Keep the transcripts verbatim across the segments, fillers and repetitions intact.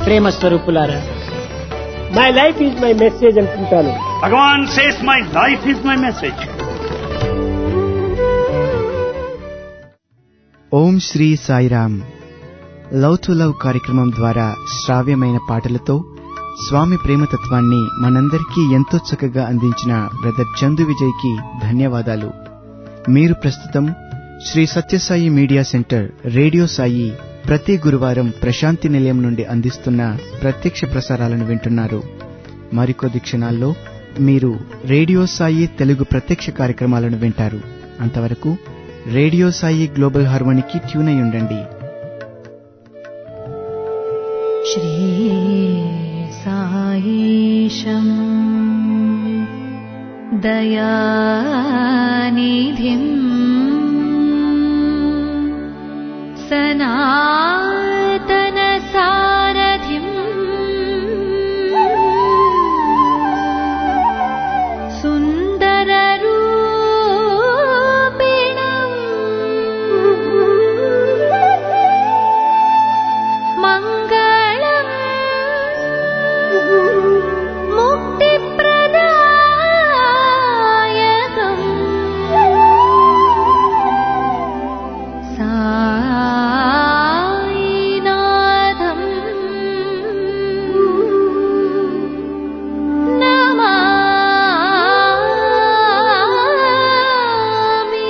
ప్రేమ స్వరూపులారా, my life is my message అనుకుంటాను. Bhagwan says my life is my message. Om Shri Sairam. Love to love కార్యక్రమం ద్వారా శ్రావ్యమైన పాటలతో స్వామి ప్రేమతత్వాన్ని మనందరికీ ఎంతో చక్కగా అందించిన బ్రదర్ చందు విజయ్కి ధన్యవాదాలు. మీరు ప్రస్తుతం Shri Sathya Sai media centre radio Sai ప్రతి గురువారం ప్రశాంతి నిలయం నుండి అందిస్తున్న ప్రత్యక్ష ప్రసారాలను వింటున్నారు. మరికొద్ది క్షణాల్లో మీరు రేడియో సాయి తెలుగు ప్రత్యక్ష కార్యక్రమాలను వింటారు. అంతవరకు రేడియో సాయి గ్లోబల్ హార్మోనికి ట్యూన్ అయి ఉండండి. శ్రీ సాయిశం దయానిధిం సనాతన సారథిం సుందర రూపిణం మంగళం ముక్తిప్రదాయకం సాయినాథం నమామి.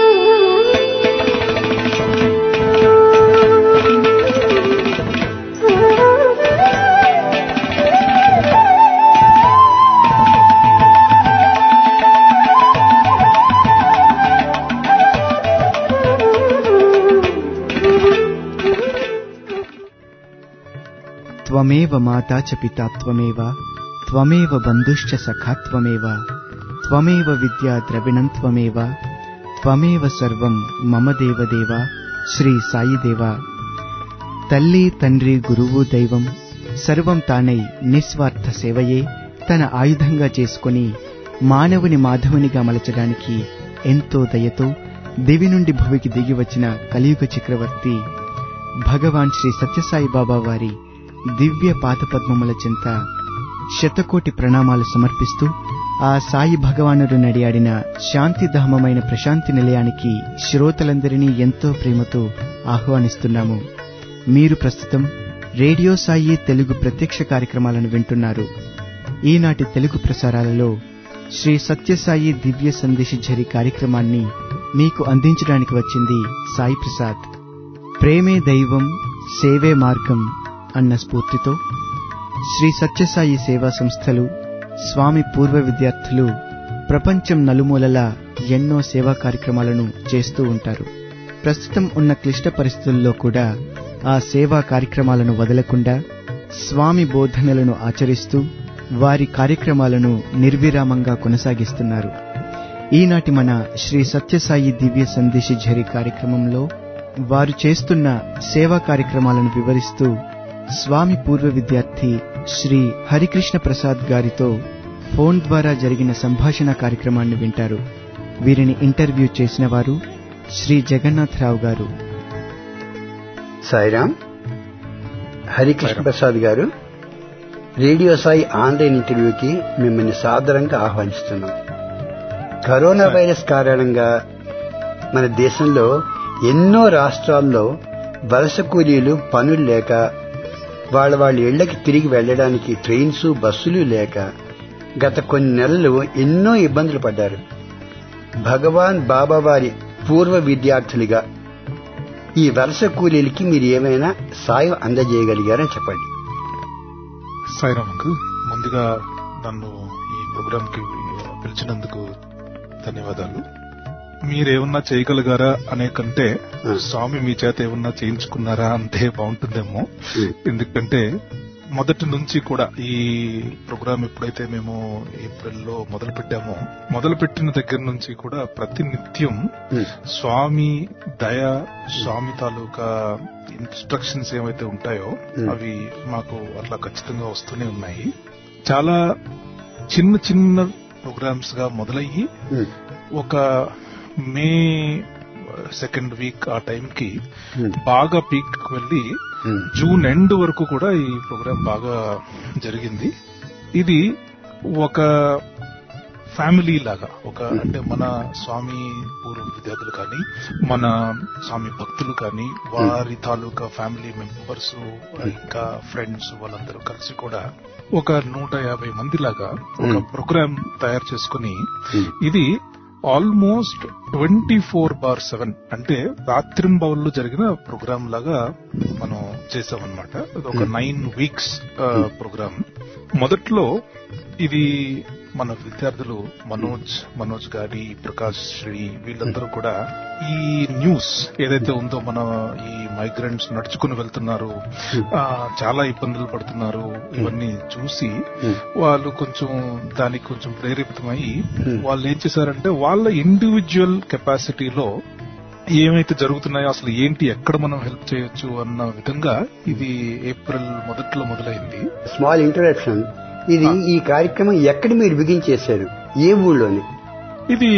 త్వమేవ మాతా చ పితా త్వమేవ త్వమేవ బంధుశ్చ సఖా త్వమేవ త్వమేవ విద్యా ద్రవిణం త్వమేవ త్వమేవ సర్వం మమ దేవదేవ. శ్రీ సాయిదేవ. తల్లి తండ్రి గురువు దైవం సర్వం తానై నిస్వార్థ సేవయే తన ఆయుధంగా చేసుకుని మానవుని మాధవునిగా మలచడానికి ఎంతో దయతో దివి నుండి భువికి దిగివచ్చిన కలియుగ చక్రవర్తి భగవాన్ శ్రీ సత్యసాయి బాబా వారి దివ్య పాదపద్మముల చెంత శతకోటి ప్రణామాలు సమర్పిస్తూ ఆ సాయి భగవానుడు నడియాడిన శాంతిధామమైన ప్రశాంతి నిలయానికి శ్రోతలందరినీ ఎంతో ప్రేమతో ఆహ్వానిస్తున్నాము. మీరు ప్రస్తుతం రేడియో సాయి తెలుగు ప్రత్యక్ష కార్యక్రమాలను వింటున్నారు. ఈనాటి తెలుగు ప్రసారాలలో శ్రీ సత్యసాయి దివ్య సందేశఝరి కార్యక్రమాన్ని మీకు అందించడానికి వచ్చింది సాయి ప్రసాద్. ప్రేమే దైవం సేవే మార్గం అన్న స్ఫూర్తితో శ్రీ సత్యసాయి సేవా సంస్థలు, స్వామి పూర్వ విద్యార్థులు ప్రపంచం నలుమూలలా ఎన్నో సేవా కార్యక్రమాలను చేస్తూ ఉంటారు. ప్రస్తుతం ఉన్న క్లిష్ట పరిస్థితుల్లో కూడా ఆ సేవా కార్యక్రమాలను వదలకుండా స్వామి బోధనలను ఆచరిస్తూ వారి కార్యక్రమాలను నిర్విరామంగా కొనసాగిస్తున్నారు. ఈనాటి మన శ్రీ సత్యసాయి దివ్య సందేశఝరి కార్యక్రమంలో వారు చేస్తున్న సేవా కార్యక్రమాలను వివరిస్తూ స్వామి పూర్వ విద్యార్థి శ్రీ హరికృష్ణ ప్రసాద్ గారితో ఫోన్ ద్వారా జరిగిన సంభాషణ కార్యక్రమాన్ని వింటారు. వీరిని ఇంటర్వ్యూ చేసిన వారు శ్రీ జగన్నాథరావు గారు. సాయిరామ్. హరికృష్ణ ప్రసాద్ గారు, రేడియో సాయి ఆన్లైన్ ఇంటర్వ్యూకి మిమ్మల్ని సాదరంగా ఆహ్వానిస్తున్నాం. కరోనా వైరస్ కారణంగా మన దేశంలో ఎన్నో రాష్ట్రాల్లో వలస కూలీలు పనులు లేక వాళ్ళ వాళ్ళ ఇళ్లకి తిరిగి వెళ్లడానికి ట్రైన్స్ బస్సులు లేక గత కొన్ని నెలలు ఎన్నో ఇబ్బందులు పడ్డారు. భగవాన్ బాబా వారి పూర్వ విద్యార్థులుగా ఈ వలస కూలీలకి మీరు ఏమైనా సాయం అందజేయగలిగారని చెప్పండి. సాయిరామ్ అంకుల్, ముందుగా నన్ను ఈ ప్రోగ్రామ్ కి పిలిచినందుకు ధన్యవాదాలు. మీరేమన్నా చేయగలిగారా అనే కంటే స్వామి మీ చేత ఏమన్నా చేయించుకున్నారా అంటే బాగుంటుందేమో. ఎందుకంటే మొదటి నుంచి కూడా ఈ ప్రోగ్రామ్ ఎప్పుడైతే మేము ఏప్రిల్లో మొదలు పెట్టామో మొదలు పెట్టిన దగ్గర నుంచి కూడా ప్రతి నిత్యం స్వామి దయ, స్వామి తాలూకా ఇన్స్ట్రక్షన్స్ ఏవైతే ఉంటాయో అవి మాకు అట్లా ఖచ్చితంగా వస్తూనే ఉన్నాయి. చాలా చిన్న చిన్న ప్రోగ్రామ్స్ గా మొదలయ్యి ఒక మే సెకండ్ వీక్ ఆ టైంకి బాగా పీక్ వెళ్లి జూన్ ఎండ్ వరకు కూడా ఈ ప్రోగ్రాం బాగా జరిగింది. ఇది ఒక ఫ్యామిలీ లాగా, ఒక అంటే మన స్వామి పూర్వ విద్యార్థులు కానీ, మన స్వామి భక్తులు కానీ, వారి తాలూకా ఫ్యామిలీ మెంబర్స్, ఇంకా ఫ్రెండ్స్ వాళ్ళందరూ కలిసి కూడా ఒక నూట యాభై మంది లాగా ఒక ప్రోగ్రాం తయారు చేసుకుని, ఇది almost twenty four by seven అంటే రాత్రింబవళ్ళు జరిగిన ప్రోగ్రాం లాగా మనం చేసామన్నమాట. ఒక నైన్ వీక్స్ ప్రోగ్రాం. మొదట్లో ఇది మన విద్యార్థులు మనోజ్ మనోజ్ గారి, ప్రకాష్ శ్రీ వీళ్ళందరూ కూడా ఈ న్యూస్ ఏదైతే ఉందో, మన ఈ మైగ్రెంట్స్ నడుచుకుని వెళ్తున్నారు, చాలా ఇబ్బందులు పడుతున్నారు, ఇవన్నీ చూసి వాళ్ళు కొంచెం దానికి కొంచెం ప్రేరేపితమై వాళ్ళు ఏం చేశారంటే వాళ్ళ ఇండివిజువల్ కెపాసిటీలో ఏమైతే జరుగుతున్నాయో, అసలు ఏంటి, ఎక్కడ మనం హెల్ప్ చేయొచ్చు అన్న విధంగా ఇది ఏప్రిల్ మొదట్లో మొదలైంది. Small introduction. ఇది ఈ కార్యక్రమం ఎక్కడ మీరు బిగించేశారు, ఏ ఊళ్ళోని? ఇది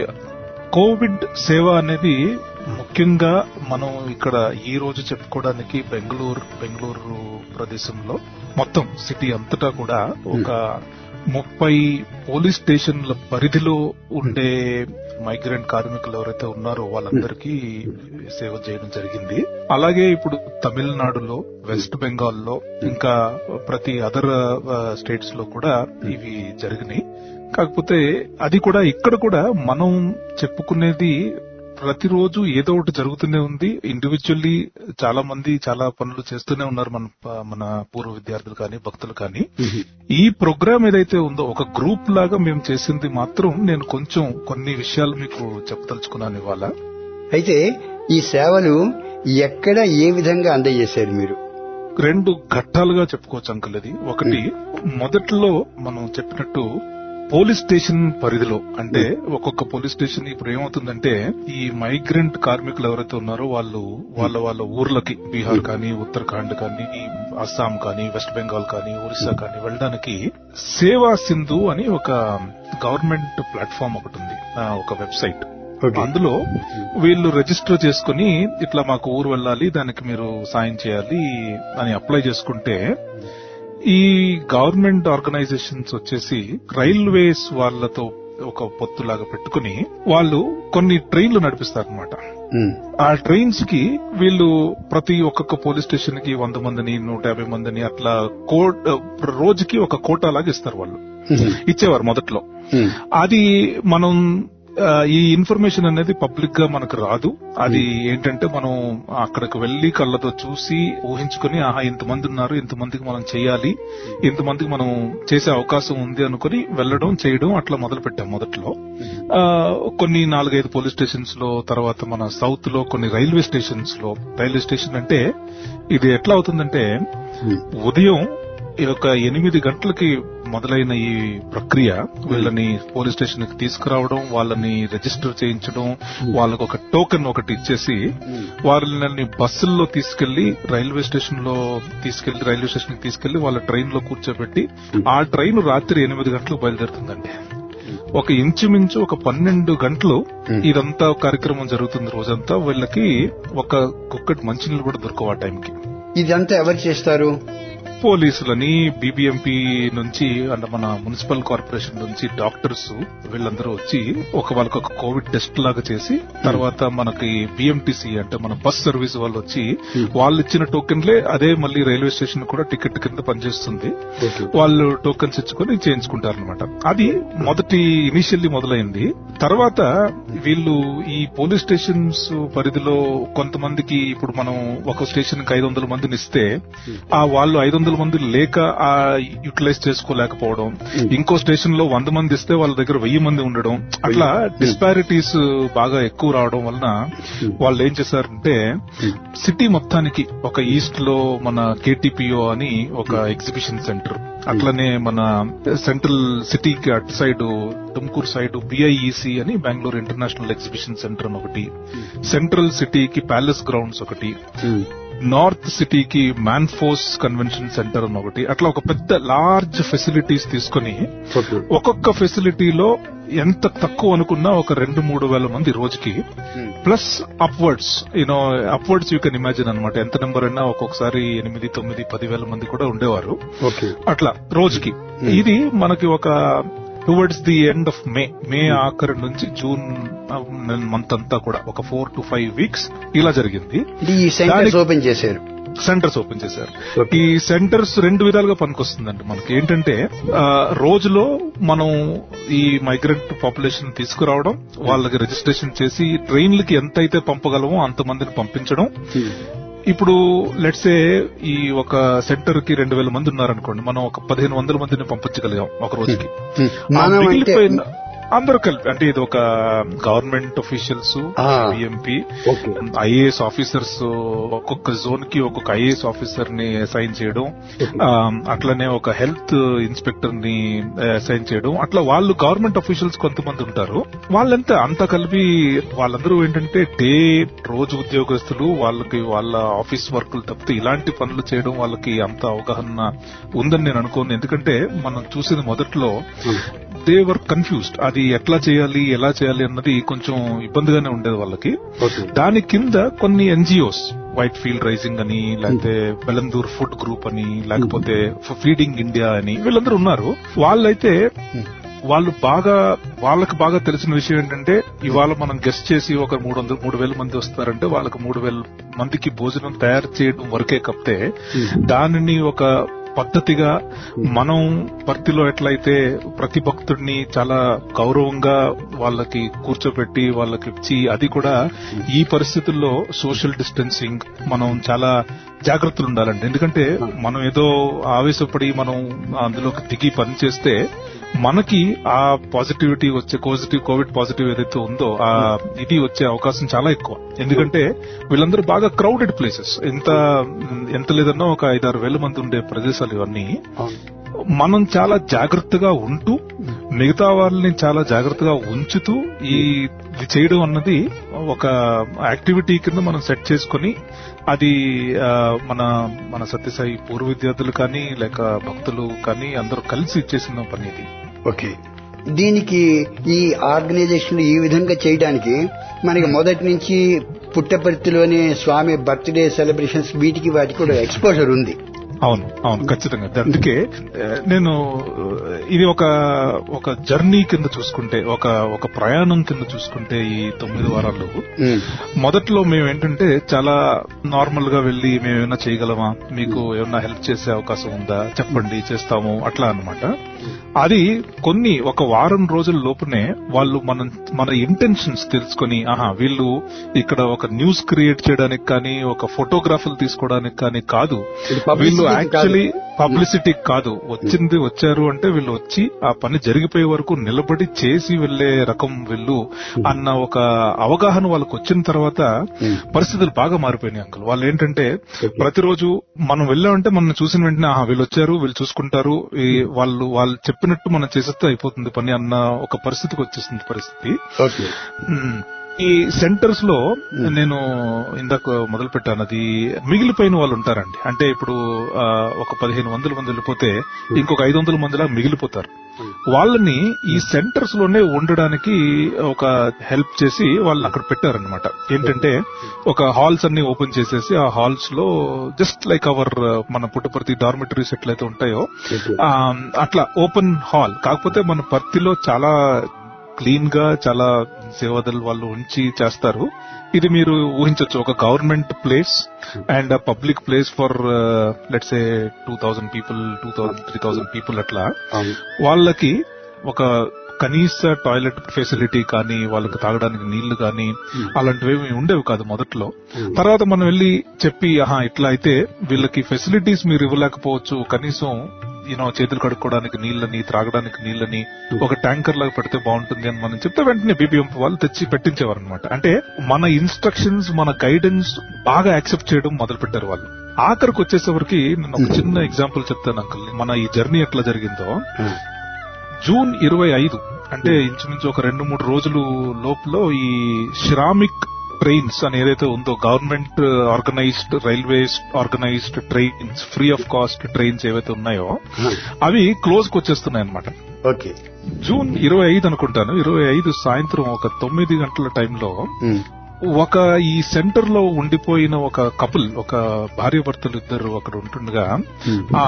కోవిడ్ సేవ అనేది ముఖ్యంగా మనం ఇక్కడ ఈ రోజు చెప్పుకోవడానికి బెంగళూరు బెంగళూరు ప్రదేశంలో మొత్తం సిటీ అంతటా కూడా ఒక ముప్పై పోలీస్ స్టేషన్ల పరిధిలో ఉండే మైగ్రెంట్ కార్మికులు ఎవరైతే ఉన్నారో వాళ్ళందరికీ సేవ చేయడం జరిగింది. అలాగే ఇప్పుడు తమిళనాడులో, వెస్ట్ బెంగాల్లో, ఇంకా ప్రతి అదర్ స్టేట్స్ లో కూడా ఇవి జరిగినాయి. కాకపోతే అది కూడా ఇక్కడ కూడా మనం చెప్పుకునేది ప్రతిరోజు ఏదో ఒకటి జరుగుతూనే ఉంది. ఇండివిజువల్లీ చాలా మంది చాలా పనులు చేస్తూనే ఉన్నారు, మన మన పూర్వ విద్యార్థులు కానీ, భక్తులు కానీ. ఈ ప్రోగ్రామ్ ఏదైతే ఉందో ఒక గ్రూప్ లాగా మేము చేసింది మాత్రం నేను కొంచెం కొన్ని విషయాలు మీకు చెప్పదలుచుకున్నాను ఇవాళ. అయితే ఈ సేవలు ఎక్కడ ఏ విధంగా అందజేశారు మీరు? రెండు ఘట్టాలుగా చెప్పుకోవచ్చు అంకుల్. అది ఒకటి, మొదట్లో మనం చెప్పినట్టు పోలీస్ స్టేషన్ పరిధిలో, అంటే ఒక్కొక్క పోలీస్ స్టేషన్ ఇప్పుడు ఏమవుతుందంటే ఈ మైగ్రెంట్ కార్మికులు ఎవరైతే ఉన్నారో వాళ్ళు వాళ్ళ వాళ్ళ ఊర్లకి, బీహార్ కానీ, ఉత్తరాఖండ్ కానీ, అస్సాం కానీ, వెస్ట్ బెంగాల్ కానీ, ఒరిస్సా కానీ వెళ్ళడానికి సేవా సింధు అని ఒక గవర్నమెంట్ ప్లాట్ఫామ్ ఒకటి ఉంది, ఒక వెబ్సైట్. అందులో వీళ్ళు రిజిస్టర్ చేసుకుని ఇట్లా మాకు ఊరు వెళ్ళాలి, దానికి మీరు సాయం చేయాలి అని అప్లై చేసుకుంటే, ఈ గవర్నమెంట్ ఆర్గనైజేషన్స్ వచ్చేసి రైల్వేస్ వాళ్లతో ఒక పొత్తులాగా పెట్టుకుని వాళ్ళు కొన్ని ట్రైన్లు నడిపిస్తారనమాట. ఆ ట్రైన్స్ కి వీళ్ళు ప్రతి ఒక్కొక్క పోలీస్ స్టేషన్ కి వంద మందిని, నూట యాభై మందిని అట్లా రోజుకి ఒక కోటా లాగా ఇస్తారు వాళ్ళు. ఇచ్చేవారు మొదట్లో. అది మనం ఈ ఇన్ఫర్మేషన్ అనేది పబ్లిక్ గా మనకు రాదు. అది ఏంటంటే మనం అక్కడికి వెళ్లి కళ్ళతో చూసి ఊహించుకుని, ఆహా ఇంతమంది ఉన్నారు, ఇంతమందికి మనం చేయాలి, ఇంతమందికి మనం చేసే అవకాశం ఉంది అనుకుని వెళ్లడం, చేయడం అట్లా మొదలు పెట్టాం మొదట్లో. కొన్ని నాలుగైదు పోలీస్ స్టేషన్స్ లో, తర్వాత మన సౌత్ లో కొన్ని రైల్వే స్టేషన్స్ లో. రైల్వే స్టేషన్ అంటే ఇది ఎట్లా అవుతుందంటే ఉదయం ఒక ఎనిమిది గంటలకి మొదలైన ఈ ప్రక్రియ, వీళ్ళని పోలీస్ స్టేషన్ కి తీసుకురావడం, వాళ్ళని రిజిస్టర్ చేయించడం, వాళ్ళకు ఒక టోకెన్ ఒకటి ఇచ్చేసి వాళ్ళని బస్సుల్లో తీసుకెళ్లి రైల్వే స్టేషన్ లో తీసుకెళ్లి రైల్వే స్టేషన్ కి తీసుకెళ్లి వాళ్ళ ట్రైన్ లో కూర్చోబెట్టి, ఆ ట్రైన్ రాత్రి ఎనిమిది గంటలకు బయలుదేరుతుందండి. ఒక ఇంచుమించు ఒక పన్నెండు గంటలు ఇదంతా కార్యక్రమం జరుగుతుంది రోజంతా. వీళ్ళకి ఒక కుక్కటి మంచినీళ్ళు కూడా దొరకవు ఆ టైంకి. ఇదంతా ఎవరు చేస్తారు? పోలీసులని, బీబీఎంపీ నుంచి, అంటే మన మున్సిపల్ కార్పొరేషన్ నుంచి డాక్టర్స్ వీళ్ళందరూ వచ్చి ఒక వాళ్ళకి ఒక కోవిడ్ టెస్ట్ లాగా చేసి, తర్వాత మనకి బిఎంటీసీ అంటే మన బస్ సర్వీస్ వాళ్ళు వచ్చి వాళ్ళు ఇచ్చిన టోకెన్లే అదే మళ్ళీ రైల్వే స్టేషన్ కూడా టికెట్ కింద పనిచేస్తుంది. వాళ్ళు టోకెన్స్ ఇచ్చుకొని చేయించుకుంటారనమాట. అది మొదటి ఇనిషియల్లీ మొదలైంది. తర్వాత వీళ్ళు ఈ పోలీస్ స్టేషన్స్ పరిధిలో కొంతమందికి, ఇప్పుడు మనం ఒక స్టేషన్ కి ఐదు వందల మందిని ఇస్తే ఆ వాళ్ళు ఐదు వందల మంది లేక ఆ యూటిలైజ్ చేసుకోలేకపోవడం, ఇంకో స్టేషన్ లో వంద మంది ఇస్తే వాళ్ళ దగ్గర వెయ్యి మంది ఉండడం, అట్లా డిస్పారిటీస్ బాగా ఎక్కువ రావడం వలన వాళ్ళు ఏం చేశారంటే సిటీ మొత్తానికి ఒక ఈస్ట్ లో మన కేటీపీఓ అని ఒక ఎగ్జిబిషన్ సెంటర్, అట్లనే మన సెంట్రల్ సిటీకి అటు సైడ్ తుమ్కూరు సైడ్ బిఐఈసి అని బెంగళూరు ఇంటర్నేషనల్ ఎగ్జిబిషన్ సెంటర్ అని ఒకటి, సెంట్రల్ సిటీకి ప్యాలెస్ గ్రౌండ్స్ ఒకటి, నార్త్ సిటీకి మ్యాన్ఫోర్స్ కన్వెన్షన్ సెంటర్ అని ఒకటి, అట్లా ఒక పెద్ద లార్జ్ ఫెసిలిటీస్ తీసుకుని ఒక్కొక్క ఫెసిలిటీలో ఎంత తక్కువ అనుకున్నా ఒక రెండు మూడు వేల మంది రోజుకి, plus upwards you know upwards you can imagine అనమాట. ఎంత నెంబర్ అయినా ఒక్కొక్కసారి ఎనిమిది తొమ్మిది పది వేల మంది కూడా ఉండేవారు అట్లా రోజుకి. ఇది మనకి ఒక towards the end of May May ఆఖరి నుంచి జూన్ మంత్ అంతా కూడా ఒక ఫోర్ టు ఫైవ్ వీక్స్ ఇలా జరిగింది. ఈ సెంటర్స్ ఓపెన్ చేశారు సెంటర్స్ ఓపెన్ చేశారు. ఈ సెంటర్స్ రెండు విధాలుగా పనికొస్తుందండి మనకి. ఏంటంటే రోజులో మనం ఈ మైగ్రెంట్ పాపులేషన్ తీసుకురావడం, వాళ్ళకి రిజిస్ట్రేషన్ చేసి ట్రైన్లకి ఎంతైతే పంపగలమో అంతమందిని పంపించడం. ఇప్పుడు లెట్స్ సే ఈ ఒక సెంటర్ కి రెండు వేల మంది ఉన్నారనుకోండి, మనం ఒక పదిహేను వందల మందిని పంపించగలిగాం ఒక రోజుకి. మిగిలిపోయిన అందరూ కలిపి, అంటే ఇది ఒక government officials, BMP, IAS officers, ఒక్కొక్క జోన్ కి ఒక్కొక్క ఐఏఎస్ ఆఫీసర్ ని అసైన్ చేయడం, అట్లనే ఒక హెల్త్ ఇన్స్పెక్టర్ ని అసైన్ చేయడం, అట్లా వాళ్ళు గవర్నమెంట్ ఆఫీషియల్స్ కొంతమంది ఉంటారు. వాళ్ళంతా అంతా కలిపి వాళ్ళందరూ ఏంటంటే డే రోజు ఉద్యోగస్తులు, వాళ్ళకి వాళ్ళ ఆఫీస్ వర్కులు తప్పితే ఇలాంటి పనులు చేయడం వాళ్ళకి అంత అవగాహన ఉందని నేను అనుకోను. ఎందుకంటే మనం చూసింది మొదట్లో దే వర్ కన్ఫ్యూజ్డ్, అది ఎట్లా చేయాలి ఎలా చేయాలి అన్నది కొంచెం ఇబ్బందిగానే ఉండేది వాళ్ళకి. దాని కింద కొన్ని ఎన్జిఓస్, వైట్ ఫీల్డ్ రైజింగ్ అని, లేకపోతే బెలందూర్ ఫుడ్ గ్రూప్ అని, లేకపోతే ఫీడింగ్ ఇండియా అని, వీళ్ళందరూ ఉన్నారు. వాళ్ళైతే వాళ్ళు బాగా వాళ్ళకి బాగా తెలిసిన విషయం ఏంటంటే, ఇవాళ మనం గెస్ట్ చేసి ఒక మూడు వందలు మూడు వేల మంది వస్తారంటే వాళ్ళకి మూడు వేల మందికి భోజనం తయారు చేయడం వరకే కప్తే, దానిని ఒక పద్ధతిగా మనం పర్తిలో ఎట్లయితే ప్రతి భక్తుడిని చాలా గౌరవంగా వాళ్ళకి కూర్చోబెట్టి వాళ్ళకి ఇచ్చి, అది కూడా ఈ పరిస్థితుల్లో సోషల్ డిస్టెన్సింగ్ మనం చాలా జాగ్రత్తలు ఉండాలండి. ఎందుకంటే మనం ఏదో ఆవేశపడి మనం అందులోకి దిగి పని చేస్తే మనకి ఆ పాజిటివిటీ వచ్చే పాజిటివ్ కోవిడ్ పాజిటివ్ ఏదైతే ఉందో ఆ ఇది వచ్చే అవకాశం చాలా ఎక్కువ. ఎందుకంటే వీళ్ళందరూ బాగా క్రౌడెడ్ ప్లేసెస్, ఎంత ఎంత లేదన్నా ఒక ఐదారు వేల మంది ఉండే ప్రదేశాలు ఇవన్నీ. మనం చాలా జాగ్రత్తగా ఉంటూ మిగతా వాళ్ళని చాలా జాగ్రత్తగా ఉంచుతూ ఈ ఇది చేయడం అన్నది ఒక యాక్టివిటీ కింద మనం సెట్ చేసుకుని, అది మన మన సత్యసాయి పూర్వ విద్యార్థులు కానీ లేక భక్తులు కానీ అందరూ కలిసి చేసిన పని ఇది. ఓకే, దీనికి ఈ ఆర్గనైజేషన్ ఈ విధంగా చేయడానికి మనకి మొదటి నుంచి పుట్టపర్తిలోని స్వామి బర్త్డే సెలబ్రేషన్స్ వీటికి వాటికి కూడా ఎక్స్పోజర్ ఉంది. అవును అవును ఖచ్చితంగా. అందుకే నేను ఇది ఒక ఒక జర్నీ కింద చూసుకుంటే, ఒక ఒక ప్రయాణం కింద చూసుకుంటే ఈ తొమ్మిది వారాలు మొదట్లో మేము ఏంటంటే చాలా నార్మల్ గా వెళ్లి మేము ఏమైనా చేయగలమా, మీకు ఏమైనా హెల్ప్ చేసే అవకాశం ఉందా చెప్పండి చేస్తాము అట్లా అన్నమాట. అది కొన్ని ఒక వారం రోజుల లోపునే వాళ్ళు మన మన ఇంటెన్షన్స్ తెలుసుకుని, ఆహా వీళ్ళు ఇక్కడ ఒక న్యూస్ క్రియేట్ చేయడానికి కానీ ఒక ఫోటోగ్రాఫర్లు తీసుకోవడానికి కానీ కాదు, వీళ్ళు యాక్చువల్లీ పబ్లిసిటీ కాదు, వచ్చింది వచ్చారు అంటే వీళ్ళు వచ్చి ఆ పని జరిగిపోయే వరకు నిలబడి చేసి వెళ్లే రకం వీళ్ళు అన్న ఒక అవగాహన వాళ్ళకు వచ్చిన తర్వాత పరిస్థితులు బాగా మారిపోయినాయి అంకుల్. వాళ్ళు ఏంటంటే ప్రతిరోజు మనం వెళ్ళామంటే మనం చూసిన వెంటనే ఆహా వీళ్ళు వచ్చారు వీళ్ళు చూసుకుంటారు, వాళ్ళు వాళ్ళు చెప్పినట్టు మనం చేసేస్తే అయిపోతుంది పని అన్న ఒక పరిస్థితికి వచ్చేసింది పరిస్థితి. ఈ సెంటర్స్ లో నేను ఇందాక మొదలు పెట్టాను, అది మిగిలిపోయిన వాళ్ళు ఉంటారండి. అంటే ఇప్పుడు ఒక పదిహేను వందల మంది వెళ్ళిపోతే ఇంకొక ఐదు వందల మందిలా మిగిలిపోతారు. వాళ్ళని ఈ సెంటర్స్ లోనే ఉండడానికి ఒక హెల్ప్ చేసి వాళ్ళని అక్కడ పెట్టారనమాట. ఏంటంటే ఒక హాల్స్ అన్ని ఓపెన్ చేసేసి ఆ హాల్స్ లో జస్ట్ లైక్ అవర్ మన పుట్టపర్తి డార్మిటరీస్ ఎట్లయితే ఉంటాయో అట్లా ఓపెన్ హాల్, కాకపోతే మన పర్తిలో చాలా క్లీన్ గా చాలా సేవాదల్ వాళ్ళు ఉంచి చేస్తారు. ఇది మీరు ఊహించవచ్చు, ఒక government place and public place for let's a two thousand people two thousand three thousand people అట్లా వాళ్ళకి ఒక కనీస టాయిలెట్ ఫెసిలిటీ కానీ వాళ్ళకి తాగడానికి నీళ్లు కానీ అలాంటివి ఉండేవి కాదు మొదట్లో. తర్వాత మనం వెళ్లి చెప్పి ఆహా ఇట్లా అయితే వీళ్ళకి ఫెసిలిటీస్ మీరు ఇవ్వలేకపోవచ్చు, కనీసం యూనో చేతులు కడుక్కోవడానికి నీళ్ళని త్రాగడానికి నీళ్ళని ఒక ట్యాంకర్ లాగా పెడితే బాగుంటుంది అని మనం చెప్తే వెంటనే బీబీఎంపీ వాళ్ళు తెచ్చి పెట్టించేవారు అనమాట. అంటే మన ఇన్స్ట్రక్షన్స్ మన గైడెన్స్ బాగా యాక్సెప్ట్ చేయడం మొదలు పెట్టారు వాళ్ళు. ఆఖరికి వచ్చేసరికి నేను ఒక చిన్న ఎగ్జాంపుల్ చెప్తాను అంకుల్, మన ఈ జర్నీ ఎట్లా జరిగిందో. జూన్ ఇరవై ఐదు అంటే ఇంచుమించు ఒక రెండు మూడు రోజులు లోపల ఈ శ్రామిక్ ట్రైన్స్ అని ఏదైతే ఉందో, government organised railways organised trains, free of cost trains ఏవైతే ఉన్నాయో అవి క్లోజ్ కు వచ్చేస్తున్నాయి అనమాట. ఓకే. జూన్ ఇరవై ఐదు అనుకుంటాను, ఇరవై ఐదు సాయంత్రం ఒక తొమ్మిది గంటల టైంలో ఒక ఈ సెంటర్ లో ఉండిపోయిన ఒక కపుల్, ఒక భార్య భర్తలు ఇద్దరు అక్కడ ఉంటుండగా, ఆ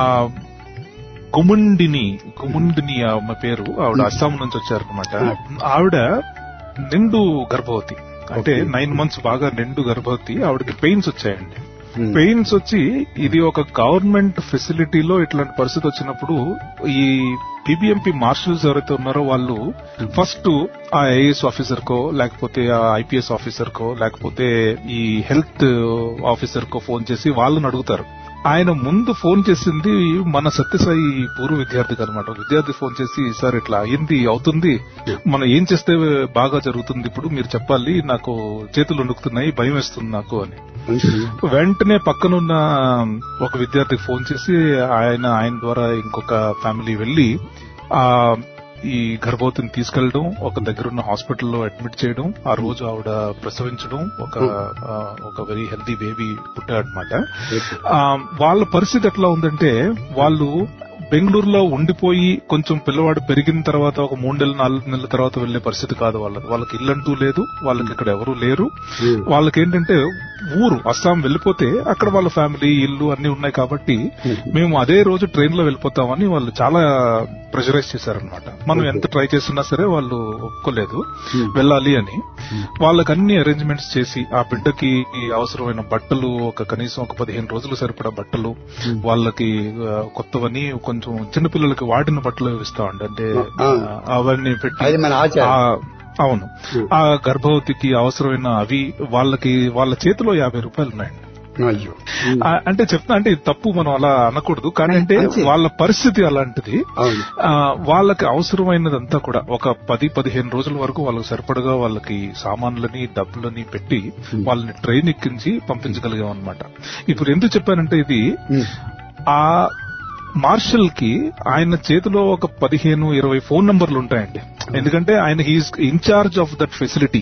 గుముండిని గుముండిని ఆమె పేరు, ఆవిడ అస్సాం నుంచి వచ్చారనమాట. ఆవిడ నిండు గర్భవతి, అంటే నైన్ మంత్స్ బాగా నిండు గర్భవతి. ఆవిడకి పెయిన్స్ వచ్చాయండి. పెయిన్స్ వచ్చి ఇది ఒక గవర్నమెంట్ ఫెసిలిటీలో ఇట్లాంటి పరిస్థితి వచ్చినప్పుడు ఈ బీబీఎంపీ మార్షల్స్ ఎవరైతే ఉన్నారో వాళ్ళు ఫస్ట్ ఆ ఐఏఎస్ ఆఫీసర్ కో, లేకపోతే ఆ ఐపీఎస్ ఆఫీసర్ కో, లేకపోతే ఈ హెల్త్ ఆఫీసర్ కో ఫోన్ చేసి వాళ్ళని అడుగుతారు. ఆయన ముందు ఫోన్ చేసింది మన సత్యసాయి పూర్వ విద్యార్థికి అనమాట. విద్యార్థి ఫోన్ చేసి, సార్ ఇట్లా అయింది, అవుతుంది, మనం ఏం చేస్తే బాగా జరుగుతుంది, ఇప్పుడు మీరు చెప్పాలి, నాకు చేతులు వణుకుతున్నాయి, భయం వేస్తుంది నాకు అని. వెంటనే పక్కనున్న ఒక విద్యార్థికి ఫోన్ చేసి ఆయన ఆయన ద్వారా ఇంకొక ఫ్యామిలీ వెళ్లి ఆ ఈ గర్భవతిని తీసుకెళ్లడం, ఒక దగ్గరున్న హాస్పిటల్లో అడ్మిట్ చేయడం, ఆ రోజు ఆవిడ ప్రసవించడం, ఒక ఒక వెరీ హెల్తీ బేబీ పుట్టాడనమాట. వాళ్ళ పరిస్థితి ఎట్లా ఉందంటే, వాళ్ళు బెంగళూరులో ఉండిపోయి కొంచెం పిల్లవాడు పెరిగిన తర్వాత ఒక మూడు నెలలు నాలుగు నెలల తర్వాత వెళ్లే పరిస్థితి కాదు వాళ్ళది. వాళ్ళకి ఇల్లంటూ లేదు, వాళ్ళకి ఇక్కడ ఎవరూ లేరు. వాళ్ళకేంటంటే ఊరు అస్సాం వెళ్లిపోతే అక్కడ వాళ్ళ ఫ్యామిలీ, ఇల్లు అన్ని ఉన్నాయి కాబట్టి మేము అదే రోజు ట్రైన్ లో వెళ్లిపోతామని వాళ్ళు చాలా ప్రెషరైజ్ చేశారనమాట. మనం ఎంత ట్రై చేస్తున్నా సరే వాళ్ళు ఒప్పుకోలేదు వెళ్ళాలి అని. వాళ్ళకి అన్ని అరేంజ్మెంట్స్ చేసి ఆ బిడ్డకి అవసరమైన బట్టలు, ఒక కనీసం ఒక పదిహేను రోజులు సరిపడా బట్టలు, వాళ్ళకి కొత్తవని కొంచెం చిన్నపిల్లలకి వాడిన బట్టలు ఇస్తామండి, అంటే అవన్నీ పెట్టి. అవును, ఆ గర్భవతికి అవసరమైన అవి వాళ్ళకి వాళ్ళ చేతిలో యాభై రూపాయలు ఉన్నాయండి. అంటే చెప్తా, అంటే తప్పు మనం అలా అనకూడదు, కానీ అంటే వాళ్ళ పరిస్థితి అలాంటిది. వాళ్ళకి అవసరమైనదంతా కూడా ఒక పది పదిహేను రోజుల వరకు వాళ్ళకి సరిపడగా వాళ్ళకి సామాన్లని, డబ్బులని పెట్టి వాళ్ళని ట్రైన్ ఎక్కించి పంపించగలిగాం అనమాట. ఇప్పుడు ఎందుకు చెప్పానంటే, ఇది ఆ మార్షల్ కి ఆయన చేతిలో ఒక పదిహేను ఇరవై ఫోన్ నంబర్లు ఉంటాయండి. ఎందుకంటే ఆయన he is in charge of that facility.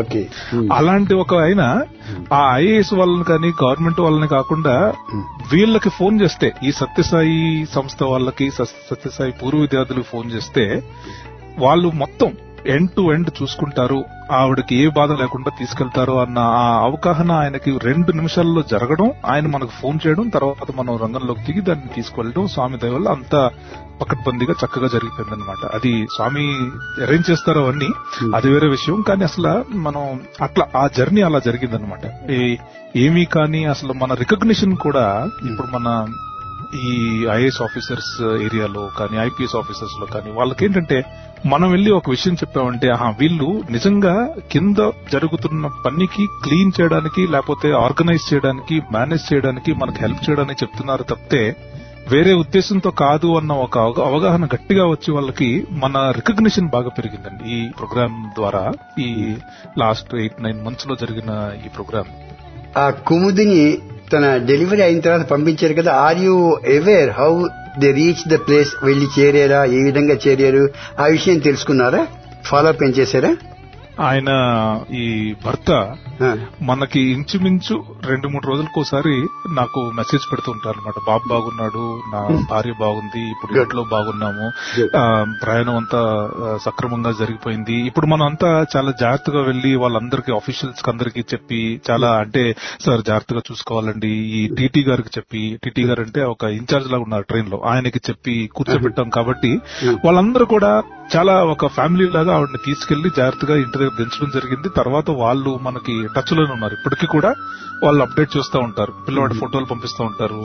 అలాంటి ఒక ఆయన ఆ ఐఏఎస్ వాళ్ళని కానీ గవర్నమెంట్ వాళ్ళని కాకుండా వీళ్ళకి ఫోన్ చేస్తే, ఈ సత్యసాయి సంస్థ వాళ్ళకి, సత్యసాయి పూర్వ విద్యార్థులకు ఫోన్ చేస్తే వాళ్ళు మొత్తం ఎండ్ టు ఎండ్ చూసుకుంటారు, ఆవిడకి ఏ బాధ లేకుండా తీసుకెళ్తారు అన్న ఆ అవగాహన ఆయనకి రెండు నిమిషాల్లో జరగడం, ఆయన మనకు ఫోన్ చేయడం, తర్వాత మనం రంగంలోకి దిగి దాన్ని తీసుకువెళ్ళడం, స్వామి దయ వల్ల అంతా పకడ్బందీగా చక్కగా జరిగిపోయింది అనమాట. అది స్వామి అరేంజ్ చేస్తారో అవన్నీ అది వేరే విషయం, కానీ అసలు మనం అట్లా ఆ జర్నీ అలా జరిగిందనమాట. ఏమీ కానీ అసలు మన రికగ్నిషన్ కూడా ఇప్పుడు మన ఈ ఐఏఎస్ ఆఫీసర్స్ ఏరియాలో కానీ, ఐపీఎస్ ఆఫీసర్స్ లో కానీ, వాళ్ళకేంటంటే మనం వెళ్లి ఒక విషయం చెప్పామంటే, ఆహా వీళ్ళు నిజంగా కింద జరుగుతున్న పనికి క్లీన్ చేయడానికి, లేకపోతే ఆర్గనైజ్ చేయడానికి, మేనేజ్ చేయడానికి, మనకు హెల్ప్ చేయడానికి చెప్తున్నారు తప్పితే వేరే ఉద్దేశంతో కాదు అన్న ఒక అవగాహన గట్టిగా వచ్చి వాళ్ళకి మన రికగ్నిషన్ బాగా పెరిగిందండి ఈ ప్రోగ్రామ్ ద్వారా. ఈ లాస్ట్ ఎయిట్ నైన్ మంత్స్ లో జరిగిన ఈ ప్రోగ్రామ్. ఆ కుముదిని తన డెలివరీ అయిన తర్వాత పంపించారు కదా, are you aware how they reach the place? వెళ్లి చేరారా, ఏ విధంగా చేరారు, ఆ విషయం తెలుసుకున్నారా, ఫాలో అప్ ఏం చేశారా? ఆయన ఈ భర్త మనకి ఇంచుమించు రెండు మూడు రోజులకోసారి నాకు మెసేజ్ పెడుతుంటారు అనమాట. బాబు బాగున్నాడు, నా భార్య బాగుంది, ఇప్పుడు ఇంట్లో బాగున్నాము, ప్రయాణం అంతా సక్రమంగా జరిగిపోయింది. ఇప్పుడు మనం అంతా చాలా జాగ్రత్తగా వెళ్లి వాళ్ళందరికీ, ఆఫీషియల్స్ కి అందరికీ చెప్పి, చాలా అంటే సార్ జాగ్రత్తగా చూసుకోవాలండి, ఈ టీటీ గారికి చెప్పి, టీటీ గారు అంటే ఒక ఇన్ఛార్జ్ లాగా ఉన్నారు ట్రైన్ లో, ఆయనకి చెప్పి కూర్చోబెట్టాం. కాబట్టి వాళ్ళందరూ కూడా చాలా ఒక ఫ్యామిలీ లాగా ఆవిడని తీసుకెళ్లి జాగ్రత్తగా ఇంటి దగ్గర దించడం జరిగింది. తర్వాత వాళ్ళు మనకి టచ్ లోనే ఉన్నారు, ఇప్పటికీ కూడా వాళ్ళు అప్డేట్ చేస్తూ ఉంటారు, పిల్లవాడి ఫోటోలు పంపిస్తూ ఉంటారు.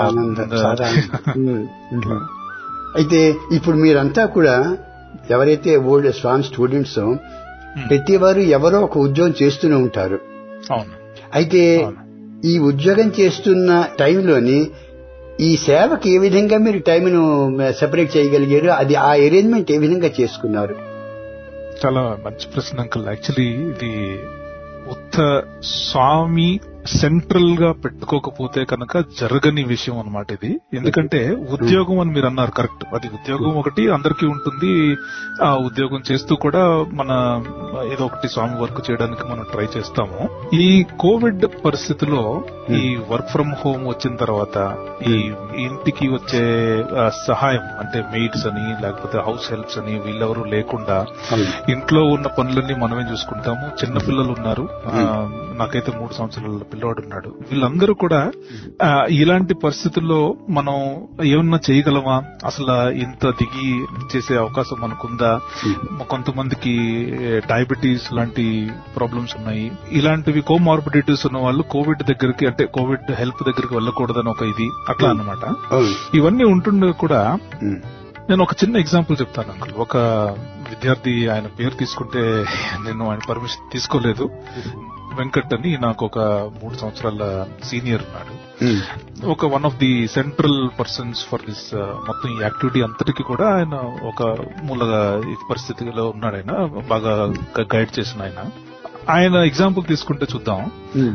అయితే ఇప్పుడు మీరంతా కూడా ఎవరైతే ఓల్డ్ స్వామి స్టూడెంట్స్, ప్రతి వారు ఎవరో ఒక ఉద్యోగం చేస్తూనే ఉంటారు. అవును. అయితే ఈ ఉద్యోగం చేస్తున్న టైంలోని ఈ సేవకి ఏ విధంగా మీరు టైంను సెపరేట్ చేయగలిగారు, అది ఆ అరేంజ్మెంట్ ఏ విధంగా చేసుకున్నారు? చాలా మంచి ప్రశ్న అంకుల్. యాక్చువల్లీ ఇది ఉత్త స్వామి సెంట్రల్ గా పెట్టుకోకపోతే కనుక జరగని విషయం అన్నమాట ఇది. ఎందుకంటే ఉద్యోగం అని మీరు అన్నారు, కరెక్ట్. అది ఉద్యోగం ఒకటి అందరికీ ఉంటుంది. ఆ ఉద్యోగం చేస్తూ కూడా మన ఏదో ఒకటి స్వామి వర్క్ చేయడానికి మనం ట్రై చేస్తాము. ఈ కోవిడ్ పరిస్థితిలో ఈ వర్క్ ఫ్రం హోమ్ వచ్చిన తర్వాత ఈ ఇంటికి వచ్చే సహాయం అంటే మెయిడ్స్ అని లేకపోతే హౌస్ హెల్ప్స్ అని వీళ్ళెవరూ లేకుండా ఇంట్లో ఉన్న పనులన్నీ మనమే చూసుకుంటాము. చిన్న పిల్లలు ఉన్నారు, నాకైతే మూడు సంవత్సరాల పిల్లవాడు ఉన్నాడు. వీళ్ళందరూ కూడా ఇలాంటి పరిస్థితుల్లో మనం ఏమన్నా చేయగలమా, అసలు ఇంత దిగి చేసే అవకాశం మనకుందా? కొంతమందికి డయాబెటీస్ లాంటి ప్రాబ్లమ్స్ ఉన్నాయి. ఇలాంటివి కోమార్బిడిటీస్ ఉన్న వాళ్ళు కోవిడ్ దగ్గరికి అంటే కోవిడ్ హెల్ప్ దగ్గరికి వెళ్ళకూడదని ఒక ఇది అట్లా అన్నమాట. ఇవన్నీ ఉంటుండే కూడా నేను ఒక చిన్న ఎగ్జాంపుల్ చెప్తాను అంకుల్. ఒక విద్యార్థి, ఆయన పేరు తీసుకుంటే నేను ఆయన పర్మిషన్ తీసుకోలేదు, వెంకట్ అని, నాకు ఒక మూడు సంవత్సరాల సీనియర్ ఉన్నాడు. ఒక one of the central persons for this మొత్తం ఈ యాక్టివిటీ అంతటికి కూడా ఆయన ఒక మూలగా ఈ పరిస్థితిలో ఉన్నాడు. ఆయన బాగా గైడ్ చేసిన ఆయన. ఆయన ఎగ్జాంపుల్ తీసుకుంటే చూద్దాం.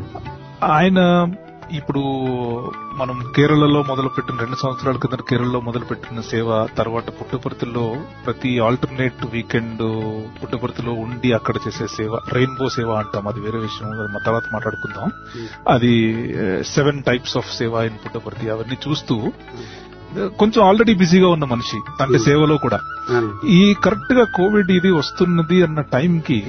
ఆయన ఇప్పుడు మనం కేరళలో మొదలుపెట్టిన రెండు సంవత్సరాల కింద కేరళలో మొదలుపెట్టిన సేవ, తర్వాత పుట్టపర్తిలో ప్రతి ఆల్టర్నేట్ వీకెండ్ పుట్టపర్తిలో ఉండి అక్కడ చేసే సేవ, రెయిన్బో సేవ అంటాం, అది వేరే విషయం, మన తర్వాత మాట్లాడుకుందాం. అది సెవెన్ టైప్స్ ఆఫ్ సేవ ఇన్ పుట్టపర్తి. అవన్నీ చూస్తూ కొంచెం ఆల్రెడీ బిజీగా ఉన్న మనిషి అంటే సేవలో కూడా. ఈ కరెక్ట్ గా కోవిడ్ ఇది వస్తున్నది అన్న టైంకి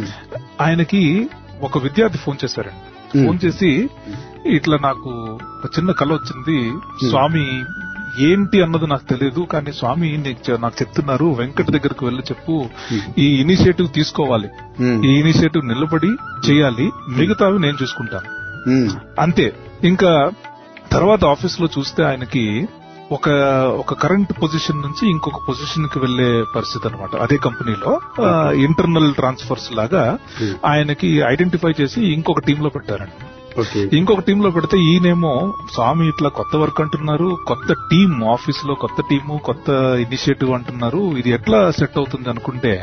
ఆయనకి ఒక విద్యార్థి ఫోన్ చేశారండి. ఫోన్ చేసి ఇట్లా నాకు ఒక చిన్న కల వచ్చింది స్వామి, ఏంటి అన్నది నాకు తెలియదు, కానీ స్వామి నాకు చెప్తున్నారు వెంకట్ దగ్గరకు వెళ్ళి చెప్పు, ఈ ఇనిషియేటివ్ తీసుకోవాలి, ఈ ఇనిషియేటివ్ నిలబడి చేయాలి, మిగతావి నేను చూసుకుంటాను అంతే. ఇంకా తర్వాత ఆఫీస్ లో చూస్తే ఆయనకి ఒక ఒక కరెంట్ పొజిషన్ నుంచి ఇంకొక పొజిషన్ కి వెళ్లే పరిస్థితి అనమాట. అదే కంపెనీలో ఇంటర్నల్ ట్రాన్స్ఫర్స్ లాగా ఆయనకి ఐడెంటిఫై చేసి ఇంకొక టీమ్ లో పెట్టారండి. ఇంకొక టీమ్ లో పెడితే ఈయనేమో స్వామి ఇట్లా కొత్త వర్క్ అంటున్నారు, కొత్త టీం ఆఫీస్ లో, కొత్త టీము, కొత్త ఇనిషియేటివ్ అంటున్నారు, ఇది ఎట్లా సెట్ అవుతుంది అనుకుంటే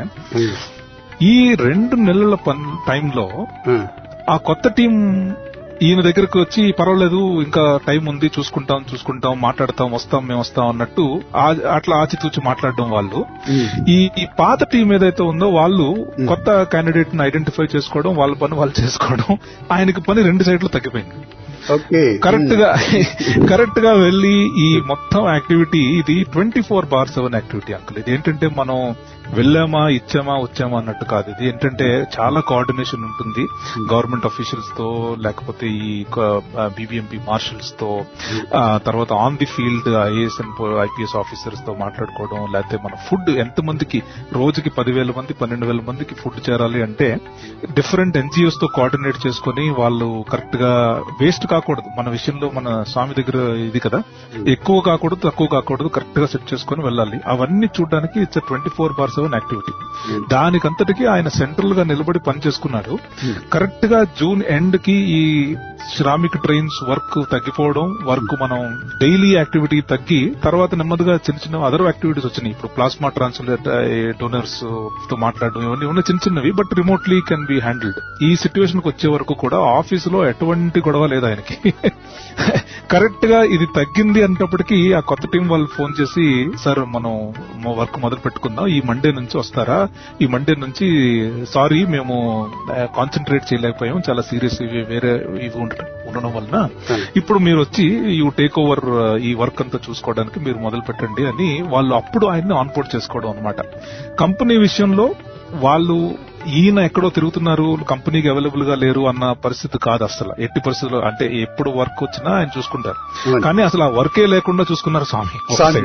ఈ రెండు నెలల టైంలో ఆ కొత్త టీం ఈయన దగ్గరకు వచ్చి పర్వాలేదు ఇంకా టైం ఉంది, చూసుకుంటాం చూసుకుంటాం మాట్లాడతాం, వస్తాం మేము వస్తాం అన్నట్టు అట్లా ఆచితూచి మాట్లాడడం. వాళ్ళు ఈ పాత టీం ఏదైతే ఉందో వాళ్ళు కొత్త క్యాండిడేట్ ని ఐడెంటిఫై చేసుకోవడం, వాళ్ళ పని వాళ్ళు చేసుకోవడం, ఆయనకి పని రెండు సైడ్లు తగ్గిపోయింది. కరెక్ట్ గా కరెక్ట్ గా వెళ్లి ఈ మొత్తం యాక్టివిటీ ఇది twenty four by seven activity uncle. ఇది ఏంటంటే మనం వెళ్ళామా ఇచ్చామా వచ్చామా అన్నట్టు కాదు. ఇది ఏంటంటే చాలా కోఆర్డినేషన్ ఉంటుంది గవర్నమెంట్ అఫీషియల్స్ తో, లేకపోతే ఈ బీబీఎంపీ మార్షల్స్ తో, తర్వాత on the field IAS and IPS officers తో మాట్లాడుకోవడం, లేకపోతే మన ఫుడ్ ఎంతమందికి రోజుకి పదివేల మంది పన్నెండు వేల మందికి ఫుడ్ చేరాలి అంటే డిఫరెంట్ ఎన్జిఓస్ తో కోఆర్డినేట్ చేసుకుని వాళ్ళు కరెక్ట్ గా వేస్ట్ కాకూడదు. మన విషయంలో మన స్వామి దగ్గర ఇది కదా, ఎక్కువ కాకూడదు తక్కువ కాకూడదు, కరెక్ట్ గా సెట్ చేసుకుని వెళ్ళాలి. అవన్నీ చూడడానికి it's twenty four by seven activity. దానికంతటికి ఆయన సెంట్రల్ గా నిలబడి పని చేసుకున్నాడు. కరెక్ట్ గా జూన్ ఎండ్ కి ఈ శ్రామిక్ ట్రైన్స్ వర్క్ తగ్గిపోవడం, వర్క్ మనం డైలీ యాక్టివిటీ తగ్గి తర్వాత నెమ్మదిగా చిన్న చిన్న అదర్ యాక్టివిటీస్ వచ్చినాయి. ఇప్పుడు ప్లాస్మా ట్రాన్స్లేట్ డోనర్స్ తో మాట్లాడడం, ఇవన్నీ ఉన్న చిన్న చిన్నవి, but remotely can be handled. ఈ సిచ్యువేషన్ కు వచ్చే వరకు కూడా ఆఫీసులో ఎటువంటి గొడవ లేదు ఆయనకి. కరెక్ట్ గా ఇది తగ్గింది అనేటప్పటికీ ఆ కొత్త టీం వాళ్ళు ఫోన్ చేసి, సార్ మనం వర్క్ మొదలు పెట్టుకుందాం, ఈ మండే నుంచి వస్తారా, ఈ మండే నుంచి సారీ మేము కాన్సన్ట్రేట్ చేయలేకపోయాం, చాలా సీరియస్ ఇవి వేరే ఇవి ఉండడం వలన ఇప్పుడు మీరు వచ్చి యూ టేక్ ఓవర్ ఈ వర్క్ అంతా చూసుకోవడానికి మీరు మొదలు పెట్టండి అని వాళ్ళు అప్పుడు ఆయన్ని ఆన్బోర్డ్ చేసుకోవడం అనమాట. కంపెనీ విషయంలో వాళ్ళు ఈయన ఎక్కడో తిరుగుతున్నారు, కంపెనీకి అవైలబుల్ గా లేరు అన్న పరిస్థితి కాదు అసలు. ఎట్టి పరిస్థితుల్లో అంటే ఎప్పుడు వర్క్ వచ్చినా ఆయన చూసుకుంటారు, కానీ అసలు ఆ వర్కే లేకుండా చూసుకున్నారు స్వామి.